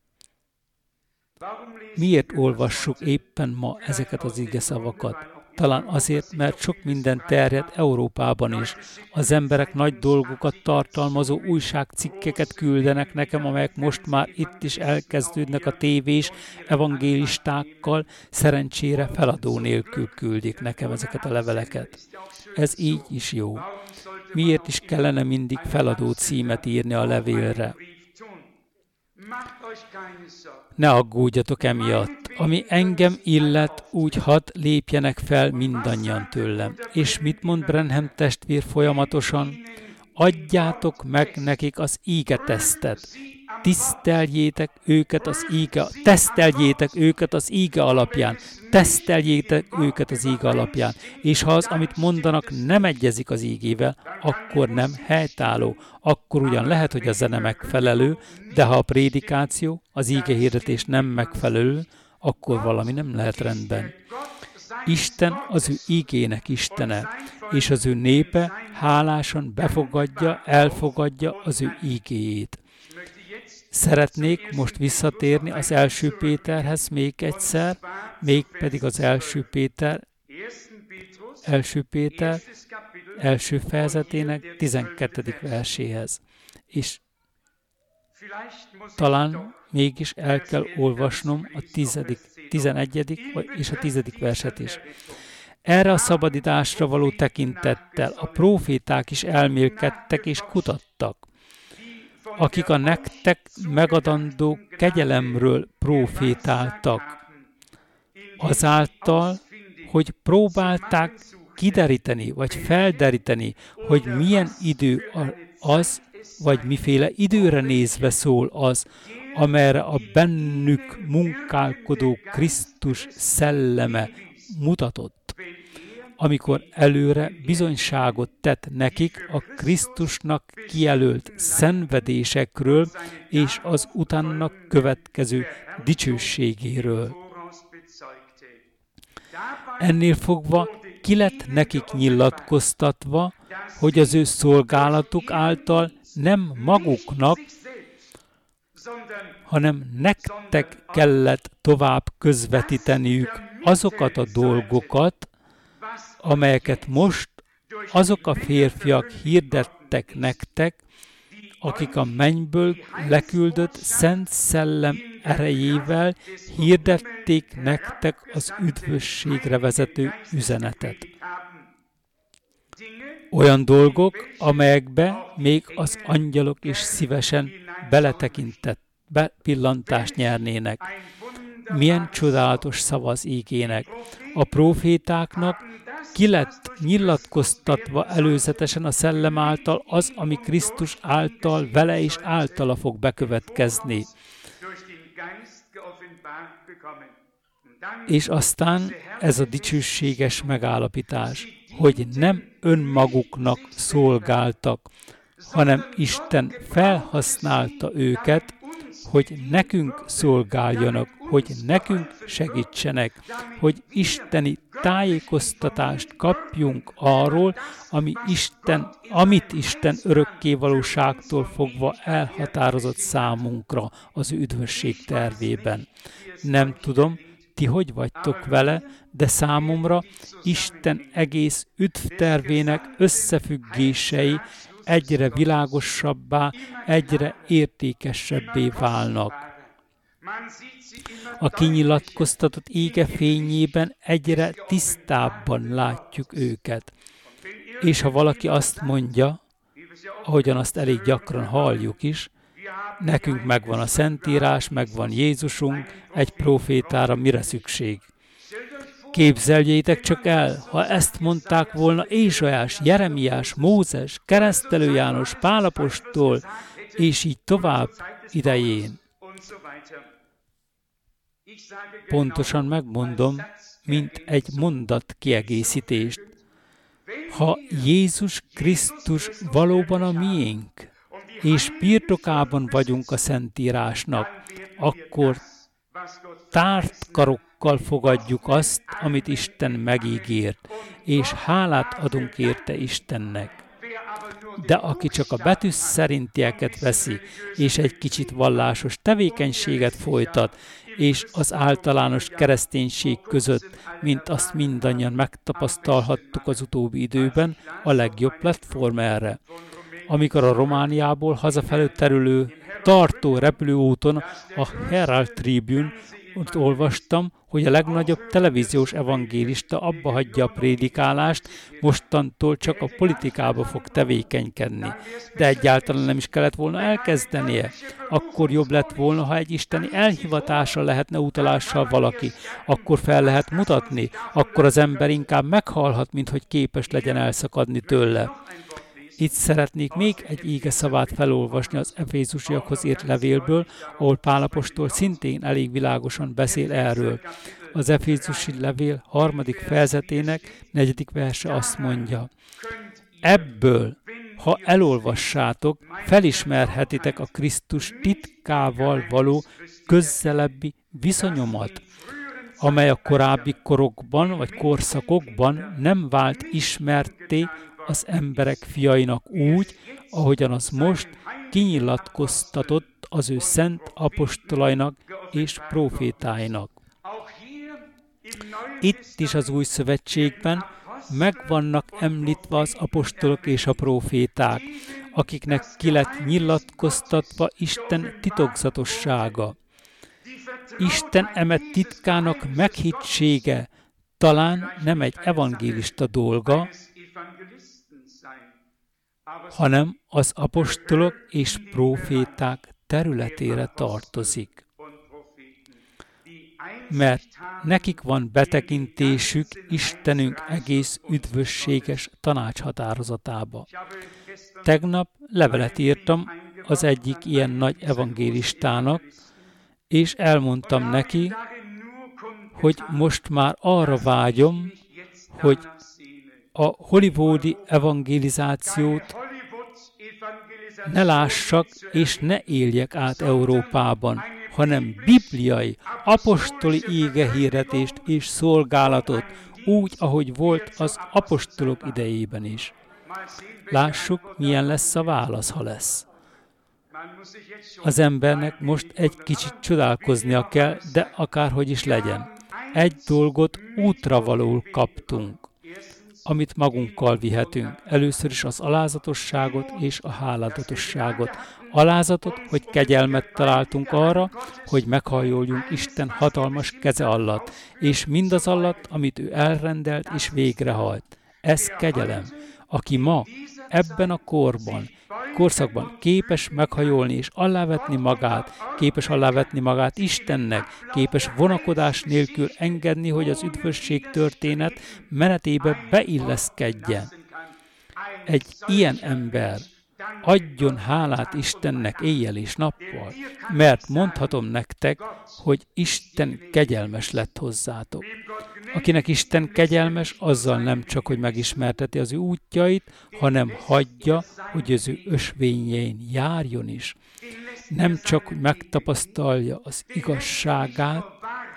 Miért olvassuk éppen ma ezeket az igeszavakat? Talán azért, mert sok minden terjed Európában is. Az emberek nagy dolgokat tartalmazó újságcikkeket küldenek nekem, amelyek most már itt is elkezdődnek a tévés evangélistákkal, szerencsére feladó nélkül küldik nekem ezeket a leveleket. Ez így is jó. Miért is kellene mindig feladó címet írni a levélre? Ne aggódjatok emiatt. Ami engem illet, úgy hadd lépjenek fel mindannyian tőlem. És mit mond Branham testvér folyamatosan? Adjátok meg nekik az íge tesztet. Tiszteljétek őket az íge, teszteljétek őket az íge alapján. Teszteljétek őket az íge alapján. És ha az, amit mondanak, nem egyezik az ígével, akkor nem helytálló. Akkor ugyan lehet, hogy a zene megfelelő, de ha a prédikáció, az íge hirdetés nem megfelelő, akkor valami nem lehet rendben. Isten az ő ígének Istene, és az ő népe hálásan befogadja, elfogadja az ő ígéjét. Szeretnék most visszatérni az első Péterhez még egyszer, mégpedig az első Péter, első Péter első fejezetének tizenkettedik verséhez. És talán mégis el kell olvasnom a tizedik, tizenegyedik és a tizedik verset is. Erre a szabadításra való tekintettel a próféták is elmélkedtek és kutattak, akik a nektek megadandó kegyelemről prófétáltak, azáltal, hogy próbálták kideríteni, vagy felderíteni, hogy milyen idő az, vagy miféle időre nézve szól az, amerre a bennük munkálkodó Krisztus szelleme mutatott. amikor előre bizonyságot tett nekik a Krisztusnak kijelölt szenvedésekről és az utána következő dicsőségéről. Ennél fogva ki lett nekik nyilatkoztatva, hogy az ő szolgálatuk által nem maguknak, hanem nektek kellett tovább közvetíteniük azokat a dolgokat, amelyeket most azok a férfiak hirdettek nektek, akik a mennyből leküldött Szent Szellem erejével hirdették nektek az üdvösségre vezető üzenetet. Olyan dolgok, amelyekbe még az angyalok is szívesen beletekintett, bepillantást nyernének. Milyen csodálatos szava az ígének. A prófétáknak ki lett nyilatkoztatva előzetesen a Szellem által az, ami Krisztus által, vele és általa fog bekövetkezni. És aztán ez a dicsőséges megállapítás, hogy nem önmaguknak szolgáltak, hanem Isten felhasználta őket, hogy nekünk szolgáljanak, hogy nekünk segítsenek, hogy isteni tájékoztatást kapjunk arról, ami Isten, amit Isten örökkévalóságtól fogva elhatározott számunkra az ő üdvösség tervében. Nem tudom, ti hogy vagytok vele, de számomra Isten egész üdvtervének összefüggései egyre világosabbá, egyre értékesebbé válnak. A kinyilatkoztatott ége fényében egyre tisztábban látjuk őket. És ha valaki azt mondja, ahogyan azt elég gyakran halljuk is, nekünk megvan a Szentírás, megvan Jézusunk, egy prófétára mire szükség? Képzeljétek csak el, ha ezt mondták volna Ézsaiás, Jeremiás, Mózes, Keresztelő János, Pál apostol, és így tovább idején. Pontosan megmondom, mint egy mondat kiegészítést. Ha Jézus Krisztus valóban a miénk, és birtokában vagyunk a Szentírásnak, akkor tárt karokkal fogadjuk azt, amit Isten megígért, és hálát adunk érte Istennek. De aki csak a betű szerintieket veszi, és egy kicsit vallásos tevékenységet folytat, és az általános kereszténység között, mint azt mindannyian megtapasztalhattuk az utóbbi időben, a legjobb platform erre. Amikor a Romániából hazafelé terülő tartó repülőúton a Herald Tribune ott olvastam, hogy a legnagyobb televíziós evangélista abba hagyja a prédikálást, mostantól csak a politikába fog tevékenykedni. De egyáltalán nem is kellett volna elkezdenie. Akkor jobb lett volna, ha egy isteni elhivatásra lehetne utalással valaki. Akkor fel lehet mutatni, akkor az ember inkább meghalhat, mint hogy képes legyen elszakadni tőle. Itt szeretnék még egy íge szavát felolvasni az Efézusiakhoz írt levélből, ahol Pál apostol szintén elég világosan beszél erről. Az Efézusi levél harmadik fejezetének negyedik verse azt mondja: ebből, ha elolvassátok, felismerhetitek a Krisztus titkával való közelebbi viszonyomat, amely a korábbi korokban vagy korszakokban nem vált ismertté az emberek fiainak úgy, ahogyan az most kinyilatkoztatott az ő szent apostolainak és prófétáinak. Itt is az Új Szövetségben meg vannak említve az apostolok és a próféták, akiknek ki lett nyilatkoztatva Isten titokzatossága. Isten eme titkának meghittsége talán nem egy evangélista dolga, hanem az apostolok és próféták területére tartozik. Mert nekik van betekintésük Istenünk egész üdvösséges tanácshatározatába. Tegnap levelet írtam az egyik ilyen nagy evangélistának, és elmondtam neki, hogy most már arra vágyom, hogy a hollywoodi evangelizációt ne lássak és ne éljek át Európában, hanem bibliai, apostoli égehirdetést és szolgálatot, úgy, ahogy volt az apostolok idejében is. Lássuk, milyen lesz a válasz, ha lesz. Az embernek most egy kicsit csodálkoznia kell, de akárhogy is legyen. Egy dolgot útravalóul kaptunk, amit magunkkal vihetünk. Először is az alázatosságot és a háladatosságot. Alázatot, hogy kegyelmet találtunk arra, hogy meghajoljunk Isten hatalmas keze alatt, és mindaz alatt, amit ő elrendelt és végrehajt. Ez kegyelem. Aki ma, ebben a korban, korszakban képes meghajolni és alávetni magát, képes alávetni magát Istennek, képes vonakodás nélkül engedni, hogy az üdvösség történet menetébe beilleszkedjen. Egy ilyen ember adjon hálát Istennek éjjel és nappal, mert mondhatom nektek, hogy Isten kegyelmes lett hozzátok. Akinek Isten kegyelmes, azzal nem csak, hogy megismerteti az ő útjait, hanem hagyja, hogy az ő ösvényein járjon is. Nem csak, hogy megtapasztalja az igazságát,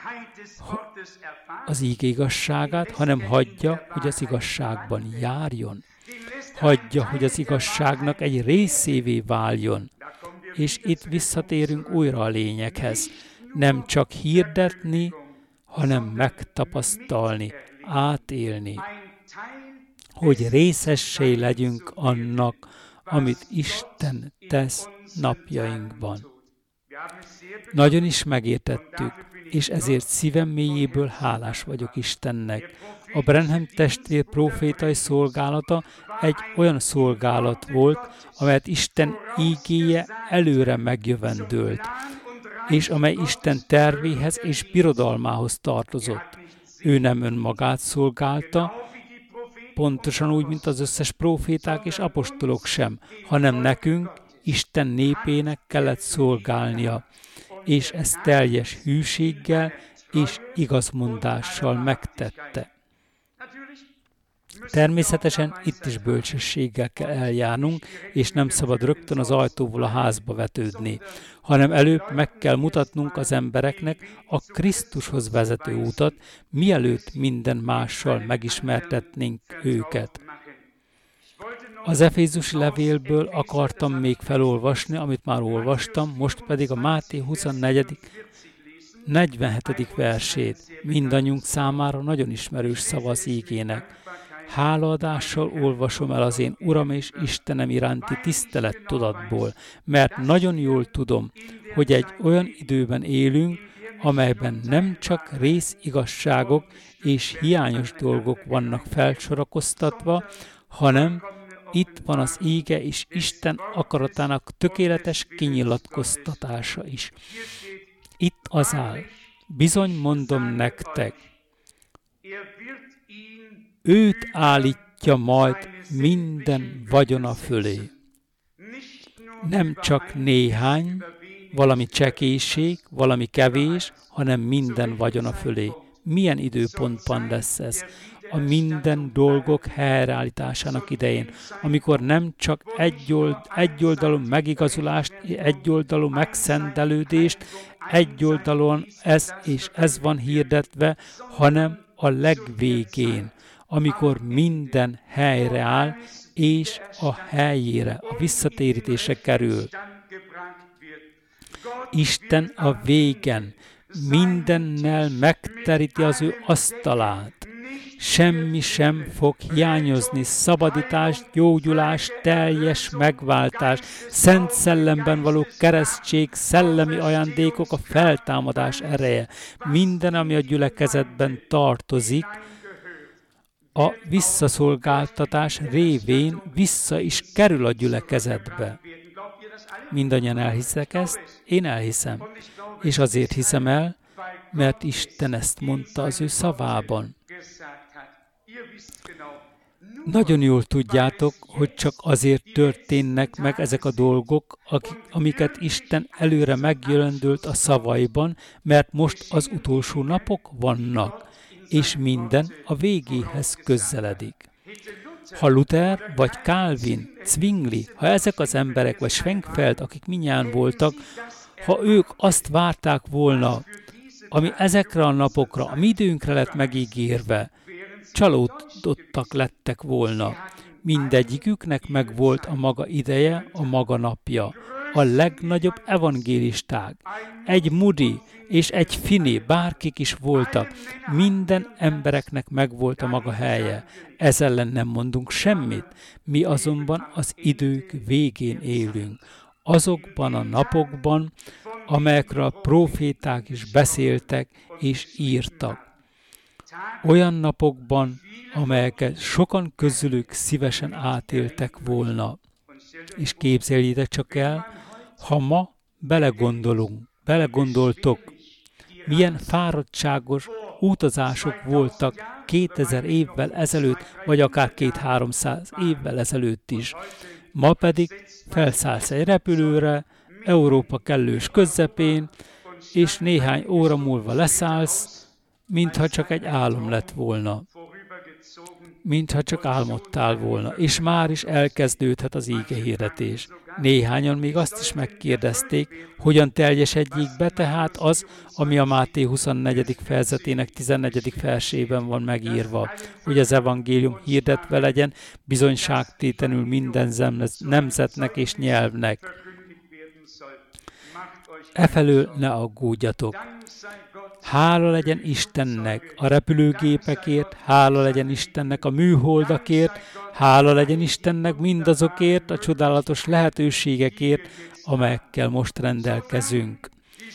az íge igazságát, hanem hagyja, hogy az igazságban járjon. Hagyja, hogy az igazságnak egy részévé váljon. És itt visszatérünk újra a lényeghez. Nem csak hirdetni, hanem megtapasztalni, átélni, hogy részessé legyünk annak, amit Isten tesz napjainkban. Nagyon is megértettük, és ezért szívem mélyéből hálás vagyok Istennek. A Branham testvér profétai szolgálata egy olyan szolgálat volt, amelyet Isten ígéje előre megjövendőlt, és amely Isten tervéhez és birodalmához tartozott. Ő nem önmagát szolgálta, pontosan úgy, mint az összes proféták és apostolok sem, hanem nekünk, Isten népének kellett szolgálnia, és ezt teljes hűséggel és igazmondással megtette. Természetesen itt is bölcsességgel kell eljárnunk, és nem szabad rögtön az ajtóból a házba vetődni, hanem előbb meg kell mutatnunk az embereknek a Krisztushoz vezető utat, mielőtt minden mással megismertetnénk őket. Az Efézusi levélből akartam még felolvasni, amit már olvastam, most pedig a Máté huszonnegyedik negyvenhetedik versét. Mindannyiunk számára nagyon ismerős szava az ígének. Hálaadással olvasom el az én Uram és Istenem iránti tisztelet tudatból, mert nagyon jól tudom, hogy egy olyan időben élünk, amelyben nem csak részigazságok és hiányos dolgok vannak felsorakoztatva, hanem itt van az íge és Isten akaratának tökéletes kinyilatkoztatása is. Itt az áll. Bizony mondom nektek, őt állítja majd minden vagyona fölé. Nem csak néhány, valami csekélység, valami kevés, hanem minden vagyona fölé. Milyen időpontban lesz ez? A minden dolgok helyreállításának idején, amikor nem csak egyold, egyoldalú megigazulást, egyoldalú megszentelődést, egyoldalúan ez és ez van hirdetve, hanem a legvégén, amikor minden helyreáll, és a helyére, a visszatérítése kerül. Isten a végen mindennel megteríti az ő asztalát. Semmi sem fog hiányozni, szabadítás, gyógyulás, teljes megváltás, szent szellemben való keresztség, szellemi ajándékok, a feltámadás ereje. Minden, ami a gyülekezetben tartozik, a visszaszolgáltatás révén vissza is kerül a gyülekezetbe. Mindannyian elhiszek ezt, én elhiszem. És azért hiszem el, mert Isten ezt mondta az ő szavában. Nagyon jól tudjátok, hogy csak azért történnek meg ezek a dolgok, akik, amiket Isten előre megjelöldölt a szavaiban, mert most az utolsó napok vannak, és minden a végéhez közeledik. Ha Luther, vagy Calvin, Zwingli, ha ezek az emberek, vagy Schwenkfeld, akik mindjárt voltak, ha ők azt várták volna, ami ezekre a napokra, a mi időnkre lett megígérve, csalódottak lettek volna. Mindegyiküknek megvolt a maga ideje, a maga napja. A legnagyobb evangélisták, egy Moody és egy Finney, bárkik is voltak, minden embereknek megvolt a maga helye. Ez ellen nem mondunk semmit, mi azonban az idők végén élünk. Azokban a napokban, amelyekről a próféták is beszéltek és írtak. Olyan napokban, amelyeket sokan közülük szívesen átéltek volna. És képzeljétek csak el, ha ma belegondolunk, belegondoltok, milyen fáradtságos utazások voltak kétezer évvel ezelőtt, vagy akár két-háromszáz évvel ezelőtt is. Ma pedig felszállsz egy repülőre, Európa kellős közepén, és néhány óra múlva leszállsz, mintha csak egy álom lett volna. Mintha csak álmodtál volna, és már is elkezdődhet az ígehirdetés. Néhányan még azt is megkérdezték, hogyan teljesedjék be tehát az, ami a Máté huszonnegyedik fejezetének tizennegyedik versében van megírva, hogy az evangélium hirdetve legyen bizonyságtétenül minden nemzetnek és nyelvnek. Efelől ne aggódjatok. Hála legyen Istennek a repülőgépekért, hála legyen Istennek a műholdakért, hála legyen Istennek mindazokért a csodálatos lehetőségekért, amelyekkel most rendelkezünk.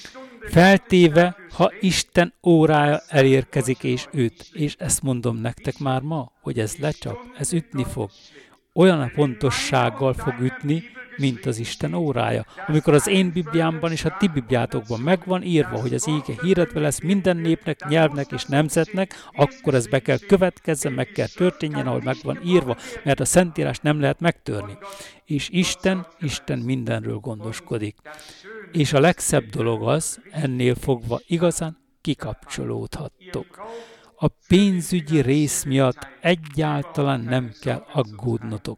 Feltéve, ha Isten órája elérkezik és üt, és ezt mondom nektek már ma, hogy ez lecsap, ez ütni fog, olyan a pontossággal fog ütni, mint az Isten órája. Amikor az én Bibliámban és a ti Bibliátokban megvan írva, hogy az íge hirdetve lesz minden népnek, nyelvnek és nemzetnek, akkor ez be kell következzen, meg kell történjen, ahol megvan írva, mert a Szentírás nem lehet megtörni. És Isten, Isten mindenről gondoskodik. És a legszebb dolog az, ennél fogva igazán kikapcsolódhattok. A pénzügyi rész miatt egyáltalán nem kell aggódnotok.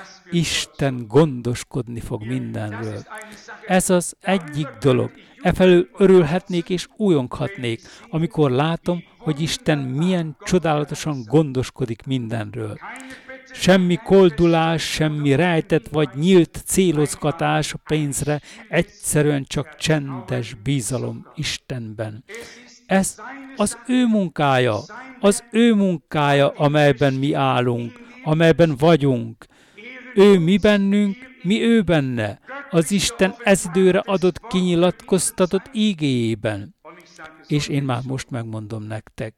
Isten gondoskodni fog mindenről. Ez az egyik dolog. Efelől örülhetnék és újonghatnék, amikor látom, hogy Isten milyen csodálatosan gondoskodik mindenről. Semmi koldulás, semmi rejtett vagy nyílt célozgatás a pénzre, egyszerűen csak csendes bízalom Istenben. Ez az ő munkája, az ő munkája, amelyben mi állunk, amelyben vagyunk. Ő mi bennünk, mi ő benne, az Isten ez időre adott kinyilatkoztatott ígéjében. És én már most megmondom nektek.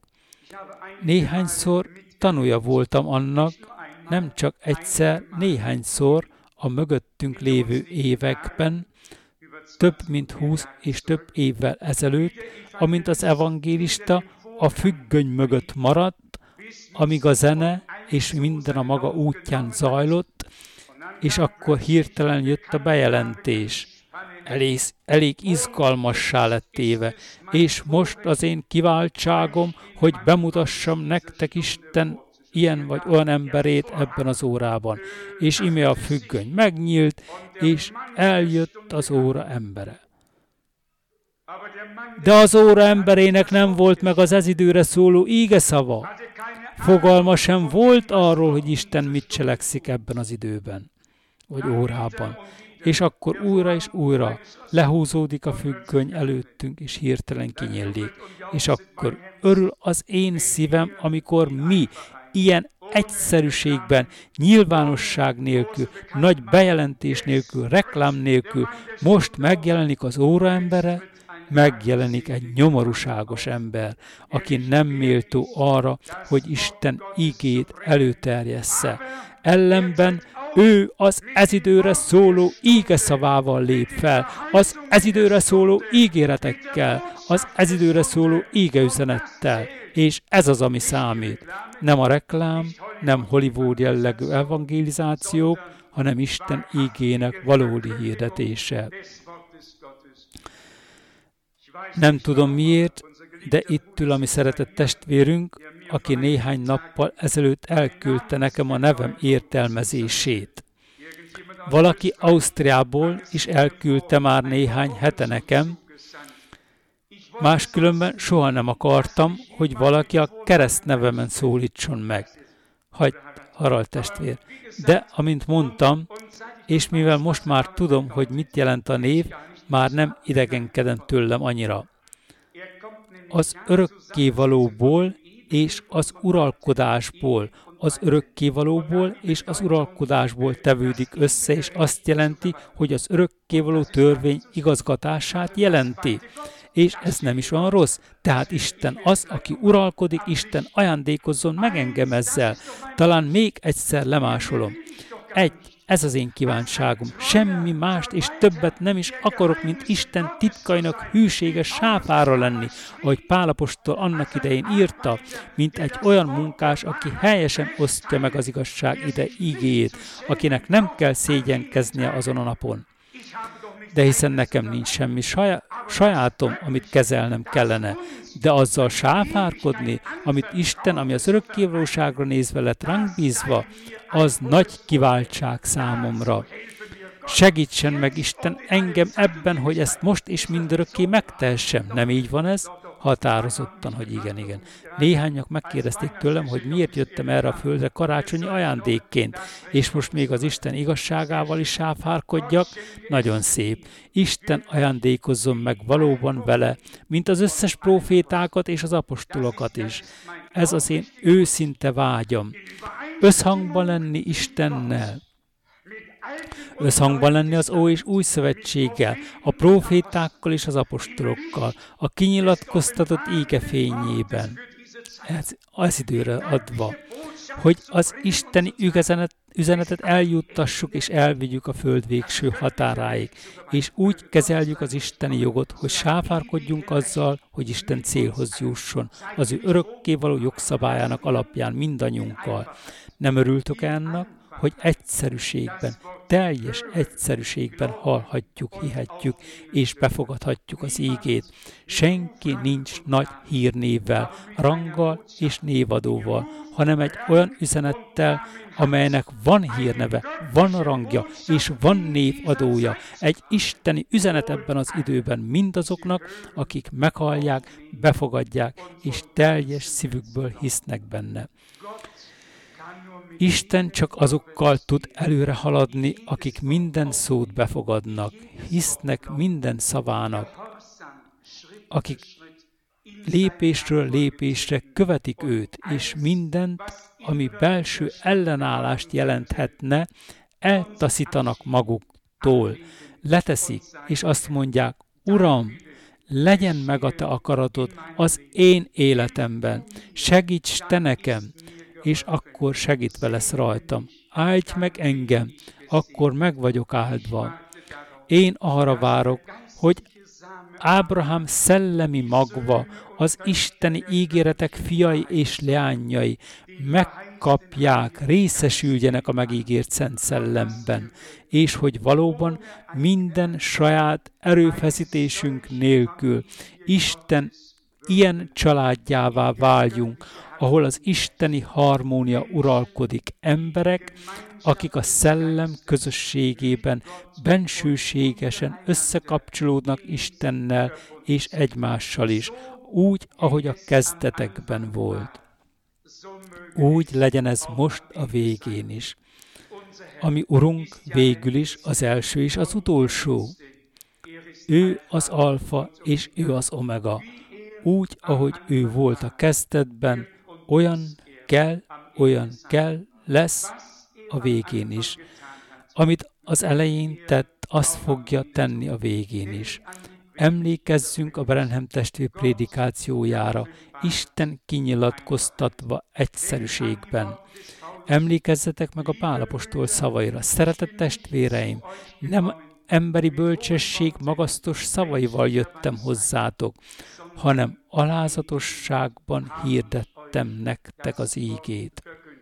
Néhányszor tanúja voltam annak, nem csak egyszer, néhányszor a mögöttünk lévő években, több mint húsz és több évvel ezelőtt, amint az evangélista a függöny mögött maradt, amíg a zene és minden a maga útján zajlott, és akkor hirtelen jött a bejelentés. Elég, elég izgalmassá lett téve, és most az én kiváltságom, hogy bemutassam nektek Isten ilyen vagy olyan emberét ebben az órában. És ime a függöny megnyílt, és eljött az óra embere. De az óra emberének nem volt meg az ez időre szóló ígeszava. Fogalma sem volt arról, hogy Isten mit cselekszik ebben az időben, vagy órában. És akkor újra és újra lehúzódik a függöny előttünk, és hirtelen kinyílik. És akkor örül az én szívem, amikor mi ilyen egyszerűségben, nyilvánosság nélkül, nagy bejelentés nélkül, reklám nélkül most megjelenik az óraembere, megjelenik egy nyomorúságos ember, aki nem méltó arra, hogy Isten ígét előterjessze. Ellenben ő az ez időre szóló ígeszavával lép fel, az ez időre szóló ígéretekkel, az ez időre szóló ígeüzenettel, és ez az, ami számít. Nem a reklám, nem Hollywood jellegű evangelizációk, hanem Isten ígének valódi hirdetése. Nem tudom miért, de itt ül a mi szeretett testvérünk, aki néhány nappal ezelőtt elküldte nekem a nevem értelmezését. Valaki Ausztriából is elküldte már néhány hete nekem, máskülönben soha nem akartam, hogy valaki a keresztnevemen szólítson meg. Hagy, Harald testvér. De, amint mondtam, és mivel most már tudom, hogy mit jelent a név, már nem idegenkedem tőlem annyira. Az örökkévalóból és az uralkodásból, az örökkévalóból és az uralkodásból tevődik össze, és azt jelenti, hogy az örökkévaló törvény igazgatását jelenti. És ez nem is olyan rossz. Tehát Isten az, aki uralkodik, Isten ajándékozzon meg engem ezzel. Talán még egyszer lemásolom. Egy, ez az én kívánságom. Semmi mást és többet nem is akarok, mint Isten titkainak hűséges sáfára lenni, ahogy Pál apostol annak idején írta, mint egy olyan munkás, aki helyesen osztja meg az igazság ide ígéjét, akinek nem kell szégyenkeznie azon a napon. De hiszen nekem nincs semmi sajátom, amit kezelnem kellene, de azzal sáfárkodni, amit Isten, ami az örökkévalóságra nézve lett ránk bízva, az nagy kiváltság számomra. Segítsen meg Isten engem ebben, hogy ezt most és mindörökké megtehessem. Nem így van ez? Határozottan, hogy igen, igen. Néhányak megkérdezték tőlem, hogy miért jöttem erre a földre karácsonyi ajándékként, és most még az Isten igazságával is sáfárkodjak. Nagyon szép. Isten ajándékozzon meg valóban vele, mint az összes prófétákat és az apostolokat is. Ez az én őszinte vágyam. Összhangban lenni Istennel. Összhangban lenni az Ó és Új Szövetséggel, a prófétákkal és az apostolokkal, a kinyilatkoztatott ége fényében. Ez az időre adva, hogy az isteni üzenet, üzenetet eljuttassuk és elvigyük a föld végső határáig, és úgy kezeljük az isteni jogot, hogy sáfárkodjunk azzal, hogy Isten célhoz jusson, az ő örökkévaló jogszabályának alapján mindannyiunkkal. Nem örültök ennek, hogy egyszerűségben, teljes egyszerűségben hallhatjuk, hihetjük, és befogadhatjuk az ígét. Senki nincs nagy hírnévvel, ranggal és névadóval, hanem egy olyan üzenettel, amelynek van hírneve, van rangja és van névadója. Egy isteni üzenet ebben az időben mindazoknak, akik meghallják, befogadják, és teljes szívükből hisznek benne. Isten csak azokkal tud előre haladni, akik minden szót befogadnak, hisznek minden szavának, akik lépésről lépésre követik őt, és mindent, ami belső ellenállást jelenthetne, eltaszítanak maguktól. Leteszik, és azt mondják, Uram, legyen meg a te akaratod az én életemben, segíts te nekem, és akkor segítve lesz rajtam. Áldj meg engem, akkor meg vagyok áldva. Én arra várok, hogy Ábrahám szellemi magva, az isteni ígéretek fiai és leányai megkapják, részesüljenek a megígért szent szellemben, és hogy valóban minden saját erőfeszítésünk nélkül Isten ilyen családjává váljunk, ahol az isteni harmónia uralkodik, emberek, akik a szellem közösségében bensőségesen összekapcsolódnak Istennel és egymással is, úgy, ahogy a kezdetekben volt. Úgy legyen ez most a végén is. Ami Urunk végül is az első és az utolsó. Ő az alfa és ő az omega. Úgy, ahogy ő volt a kezdetben, olyan kell, olyan kell, lesz a végén is. Amit az elején tett, azt fogja tenni a végén is. Emlékezzünk a Branham testvér prédikációjára, Isten kinyilatkoztatva egyszerűségben. Emlékezzetek meg a Pál apostol szavaira. Szeretett testvéreim, nem emberi bölcsesség magasztos szavaival jöttem hozzátok, hanem alázatosságban hirdettem nektek az ígét.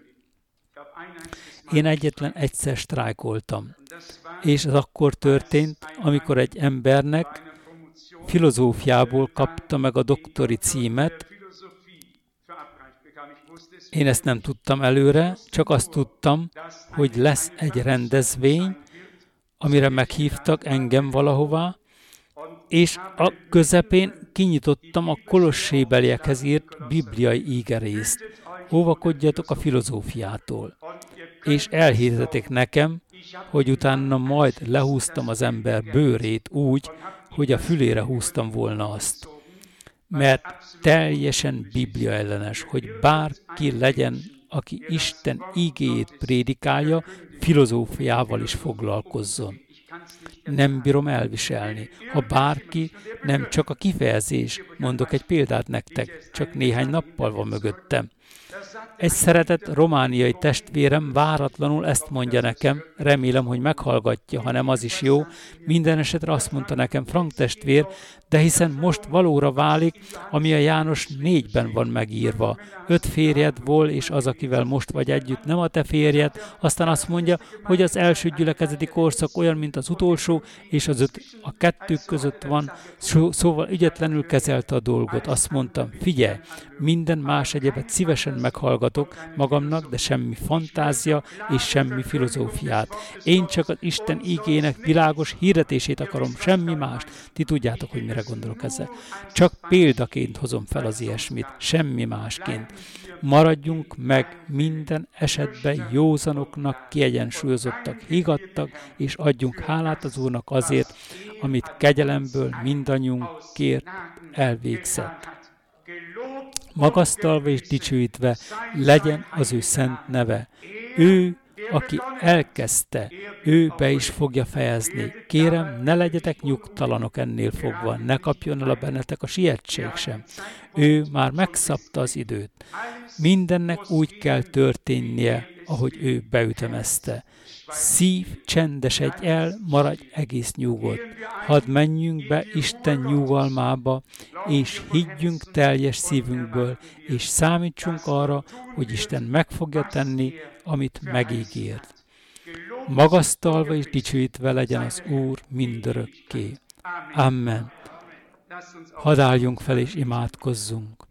Én egyetlen egyszer sztrájkoltam, és ez akkor történt, amikor egy embernek filozófiából kapta meg a doktori címet, Én ezt nem tudtam előre, csak azt tudtam, hogy lesz egy rendezvény, amire meghívtak engem valahová, és a közepén kinyitottam a kolossébeliekhez írt bibliai ígerészt. Óvakodjatok a filozófiától. És elhirdetik nekem, hogy utána majd lehúztam az ember bőrét úgy, hogy a fülére húztam volna azt. Mert teljesen biblia ellenes, hogy bárki legyen, aki Isten igéjét prédikálja, filozófiával is foglalkozzon. Nem bírom elviselni. Ha bárki, nem csak a kifejezés, mondok egy példát nektek, csak néhány nappal van mögöttem. Egy szeretett romániai testvérem váratlanul ezt mondja nekem, remélem, hogy meghallgatja, ha nem az is jó. Minden esetre azt mondta nekem, Frank testvér, de hiszen most valóra válik, ami a János négyben van megírva. Öt férjed volt, és az, akivel most vagy együtt, nem a te férjed. Aztán azt mondja, hogy az első gyülekezeti korszak olyan, mint az utolsó, és az öt, a kettők között van, szóval ügyetlenül kezelte a dolgot. Azt mondtam, figyelj, minden más egyebet szívesen meghallgatok magamnak, de semmi fantázia és semmi filozófiát. Én csak az Isten igének világos hirdetését akarom, semmi mást. Ti tudjátok, hogy mire gondolok ezzel. Csak példaként hozom fel az ilyesmit, semmi másként. Maradjunk meg minden esetben józanoknak, kiegyensúlyozottak, higgadtak, és adjunk hálát az Úrnak azért, amit kegyelemből mindannyiunkért elvégzett. Magasztalva és dicsőítve legyen az ő szent neve. Ő, aki elkezdte, ő be is fogja fejezni. Kérem, ne legyetek nyugtalanok ennél fogva, ne kapjon el a bennetek a sietség sem. Ő már megszabta az időt. Mindennek úgy kell történnie, ahogy ő beütemezte. Szív, csendesedj el, maradj egész nyugodt. Hadd menjünk be Isten nyugalmába, és higgyünk teljes szívünkből, és számítsunk arra, hogy Isten meg fogja tenni, amit megígért. Magasztalva és dicsőítve legyen az Úr mindörökké. Amen. Hadd álljunk fel és imádkozzunk.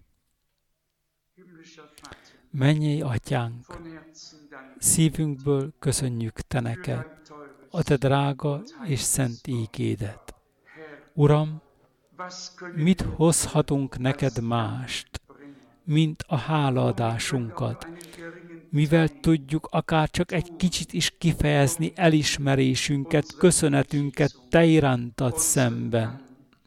Mennyei Atyánk, szívünkből köszönjük Te neked, a Te drága és szent ígédet. Uram, mit hozhatunk neked mást, mint a hálaadásunkat, mivel tudjuk akár csak egy kicsit is kifejezni elismerésünket, köszönetünket Te irántad szemben.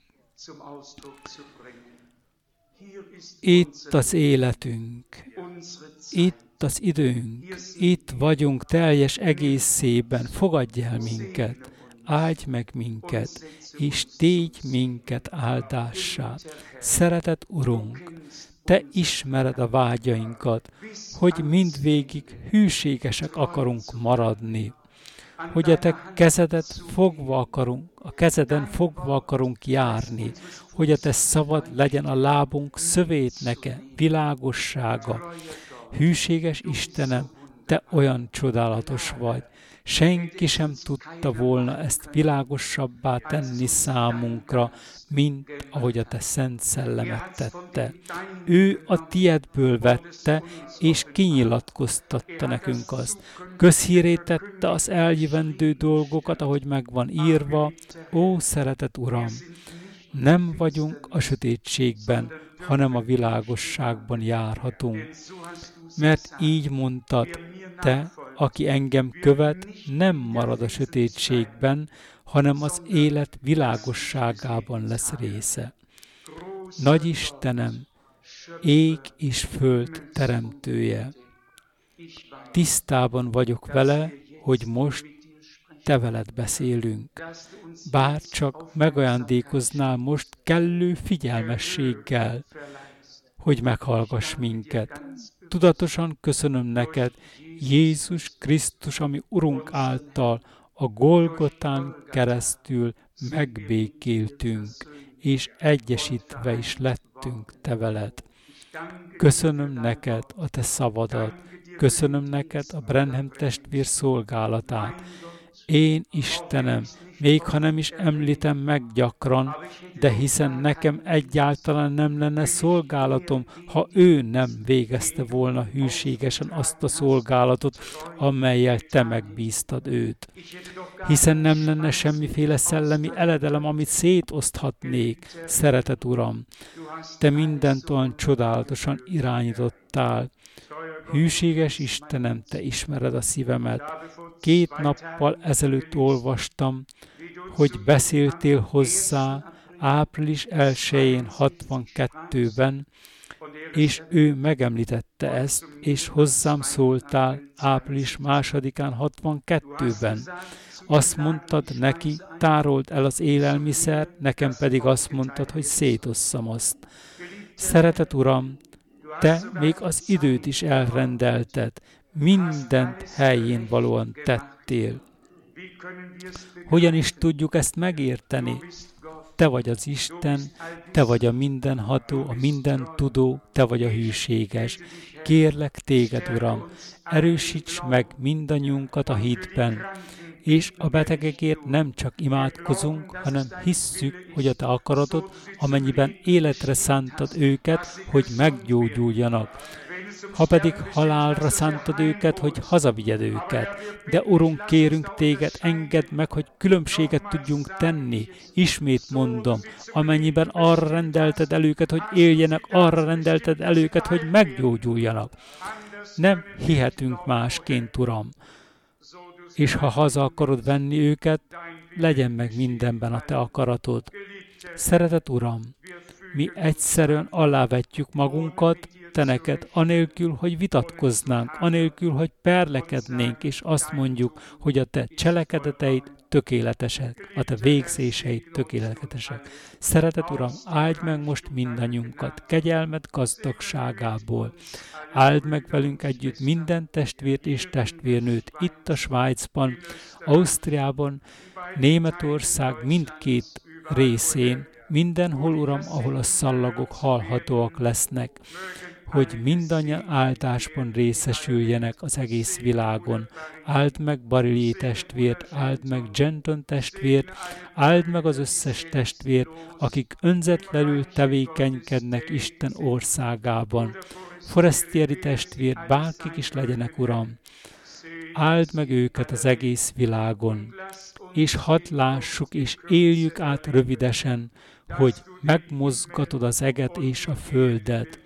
Itt az életünk, itt az időnk, itt vagyunk teljes egészében, fogadj el minket, áldj meg minket, és tégy minket áldássá. Szeretett Urunk, Te ismered a vágyainkat, hogy mindvégig hűségesek akarunk maradni, hogy a Te kezedet fogva akarunk, a kezeden fogva akarunk járni, hogy a Te szavad legyen a lábunk szövétneke, világossága. Hűséges Istenem, Te olyan csodálatos vagy. Senki sem tudta volna ezt világosabbá tenni számunkra, mint ahogy a Te szent szellemet tette. Ő a Tiedből vette, és kinyilatkoztatta nekünk azt. Közhírré tette az eljövendő dolgokat, ahogy megvan írva. Ó, szeretett Uram! Nem vagyunk a sötétségben, hanem a világosságban járhatunk. Mert így mondtad, Te, aki engem követ, nem marad a sötétségben, hanem az élet világosságában lesz része. Nagy Istenem, ég és föld teremtője, tisztában vagyok vele, hogy most Te veled beszélünk. Bár csak megajándékoznál most kellő figyelmességgel, hogy meghallgass minket. Tudatosan köszönöm neked, Jézus Krisztus, ami Urunk által a Golgotán keresztül megbékéltünk, és egyesítve is lettünk Te veled. Köszönöm neked a Te szavadat, köszönöm neked a Branham testvér szolgálatát, Én Istenem, még ha nem is említem meg gyakran, de hiszen nekem egyáltalán nem lenne szolgálatom, ha ő nem végezte volna hűségesen azt a szolgálatot, amellyel te megbíztad őt. Hiszen nem lenne semmiféle szellemi eledelem, amit szétoszthatnék, szeretet Uram. Te mindent olyan csodálatosan irányítottál. Hűséges Istenem, te ismered a szívemet. Két nappal ezelőtt olvastam, hogy beszéltél hozzá április elsején hatvankettőben, és ő megemlítette ezt, és hozzám szóltál április másodikán hatvankettőben. Azt mondtad neki, tárold el az élelmiszert, nekem pedig azt mondtad, hogy szétosszam azt. Szeretet Uram, te még az időt is elrendelted, mindent helyén valóan tettél. Hogyan is tudjuk ezt megérteni? Te vagy az Isten, te vagy a mindenható, a mindentudó, te vagy a hűséges. Kérlek téged, Uram, erősíts meg mindannyiunkat a hitben, és a betegekért nem csak imádkozunk, hanem hisszük, hogy a te akaratod, amennyiben életre szántad őket, hogy meggyógyuljanak. Ha pedig halálra szántad őket, hogy hazavigyed őket. De Urunk, kérünk téged, engedd meg, hogy különbséget tudjunk tenni. Ismét mondom, amennyiben arra rendelted el őket, hogy éljenek, arra rendelted el őket, hogy meggyógyuljanak. Nem hihetünk másként, Uram. És ha haza akarod venni őket, legyen meg mindenben a te akaratod. Szeretet Uram, mi egyszerűen alávetjük magunkat, te neked, anélkül, hogy vitatkoznánk, anélkül, hogy perlekednénk, és azt mondjuk, hogy a te cselekedeteid tökéletesek, a te végzéseid tökéletesek. Szeretet Uram, áld meg most mindannyiunkat, kegyelmed gazdagságából. Áld meg velünk együtt minden testvért és testvérnőt itt a Svájcban, Ausztriában, Németország mindkét részén, mindenhol, Uram, ahol a szallagok hallhatóak lesznek, hogy mindannyian áldásban részesüljenek az egész világon. Áld meg Barili testvért, áld meg Genton testvért, áld meg az összes testvért, akik önzetlenül tevékenykednek Isten országában. Forestieri testvért, bárkik is legyenek, Uram. Áld meg őket az egész világon, és hadd lássuk és éljük át rövidesen, hogy megmozgatod az eget és a földet.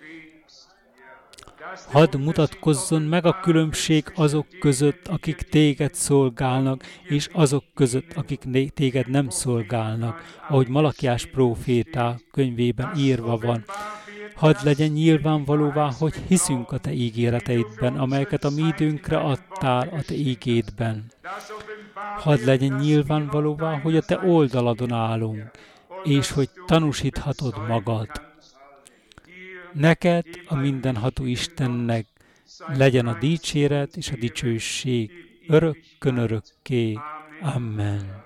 Hadd mutatkozzon meg a különbség azok között, akik téged szolgálnak, és azok között, akik téged nem szolgálnak, ahogy Malakiás próféta könyvében írva van. Hadd legyen nyilvánvalóvá, hogy hiszünk a te ígéreteidben, amelyeket a mi időnkre adtál a te ígédben. Hadd legyen nyilvánvalóvá, hogy a te oldaladon állunk, és hogy tanúsíthatod magad. Neked, a mindenható Istennek legyen a dicséret és a dicsőség örökkön örökké. Amen.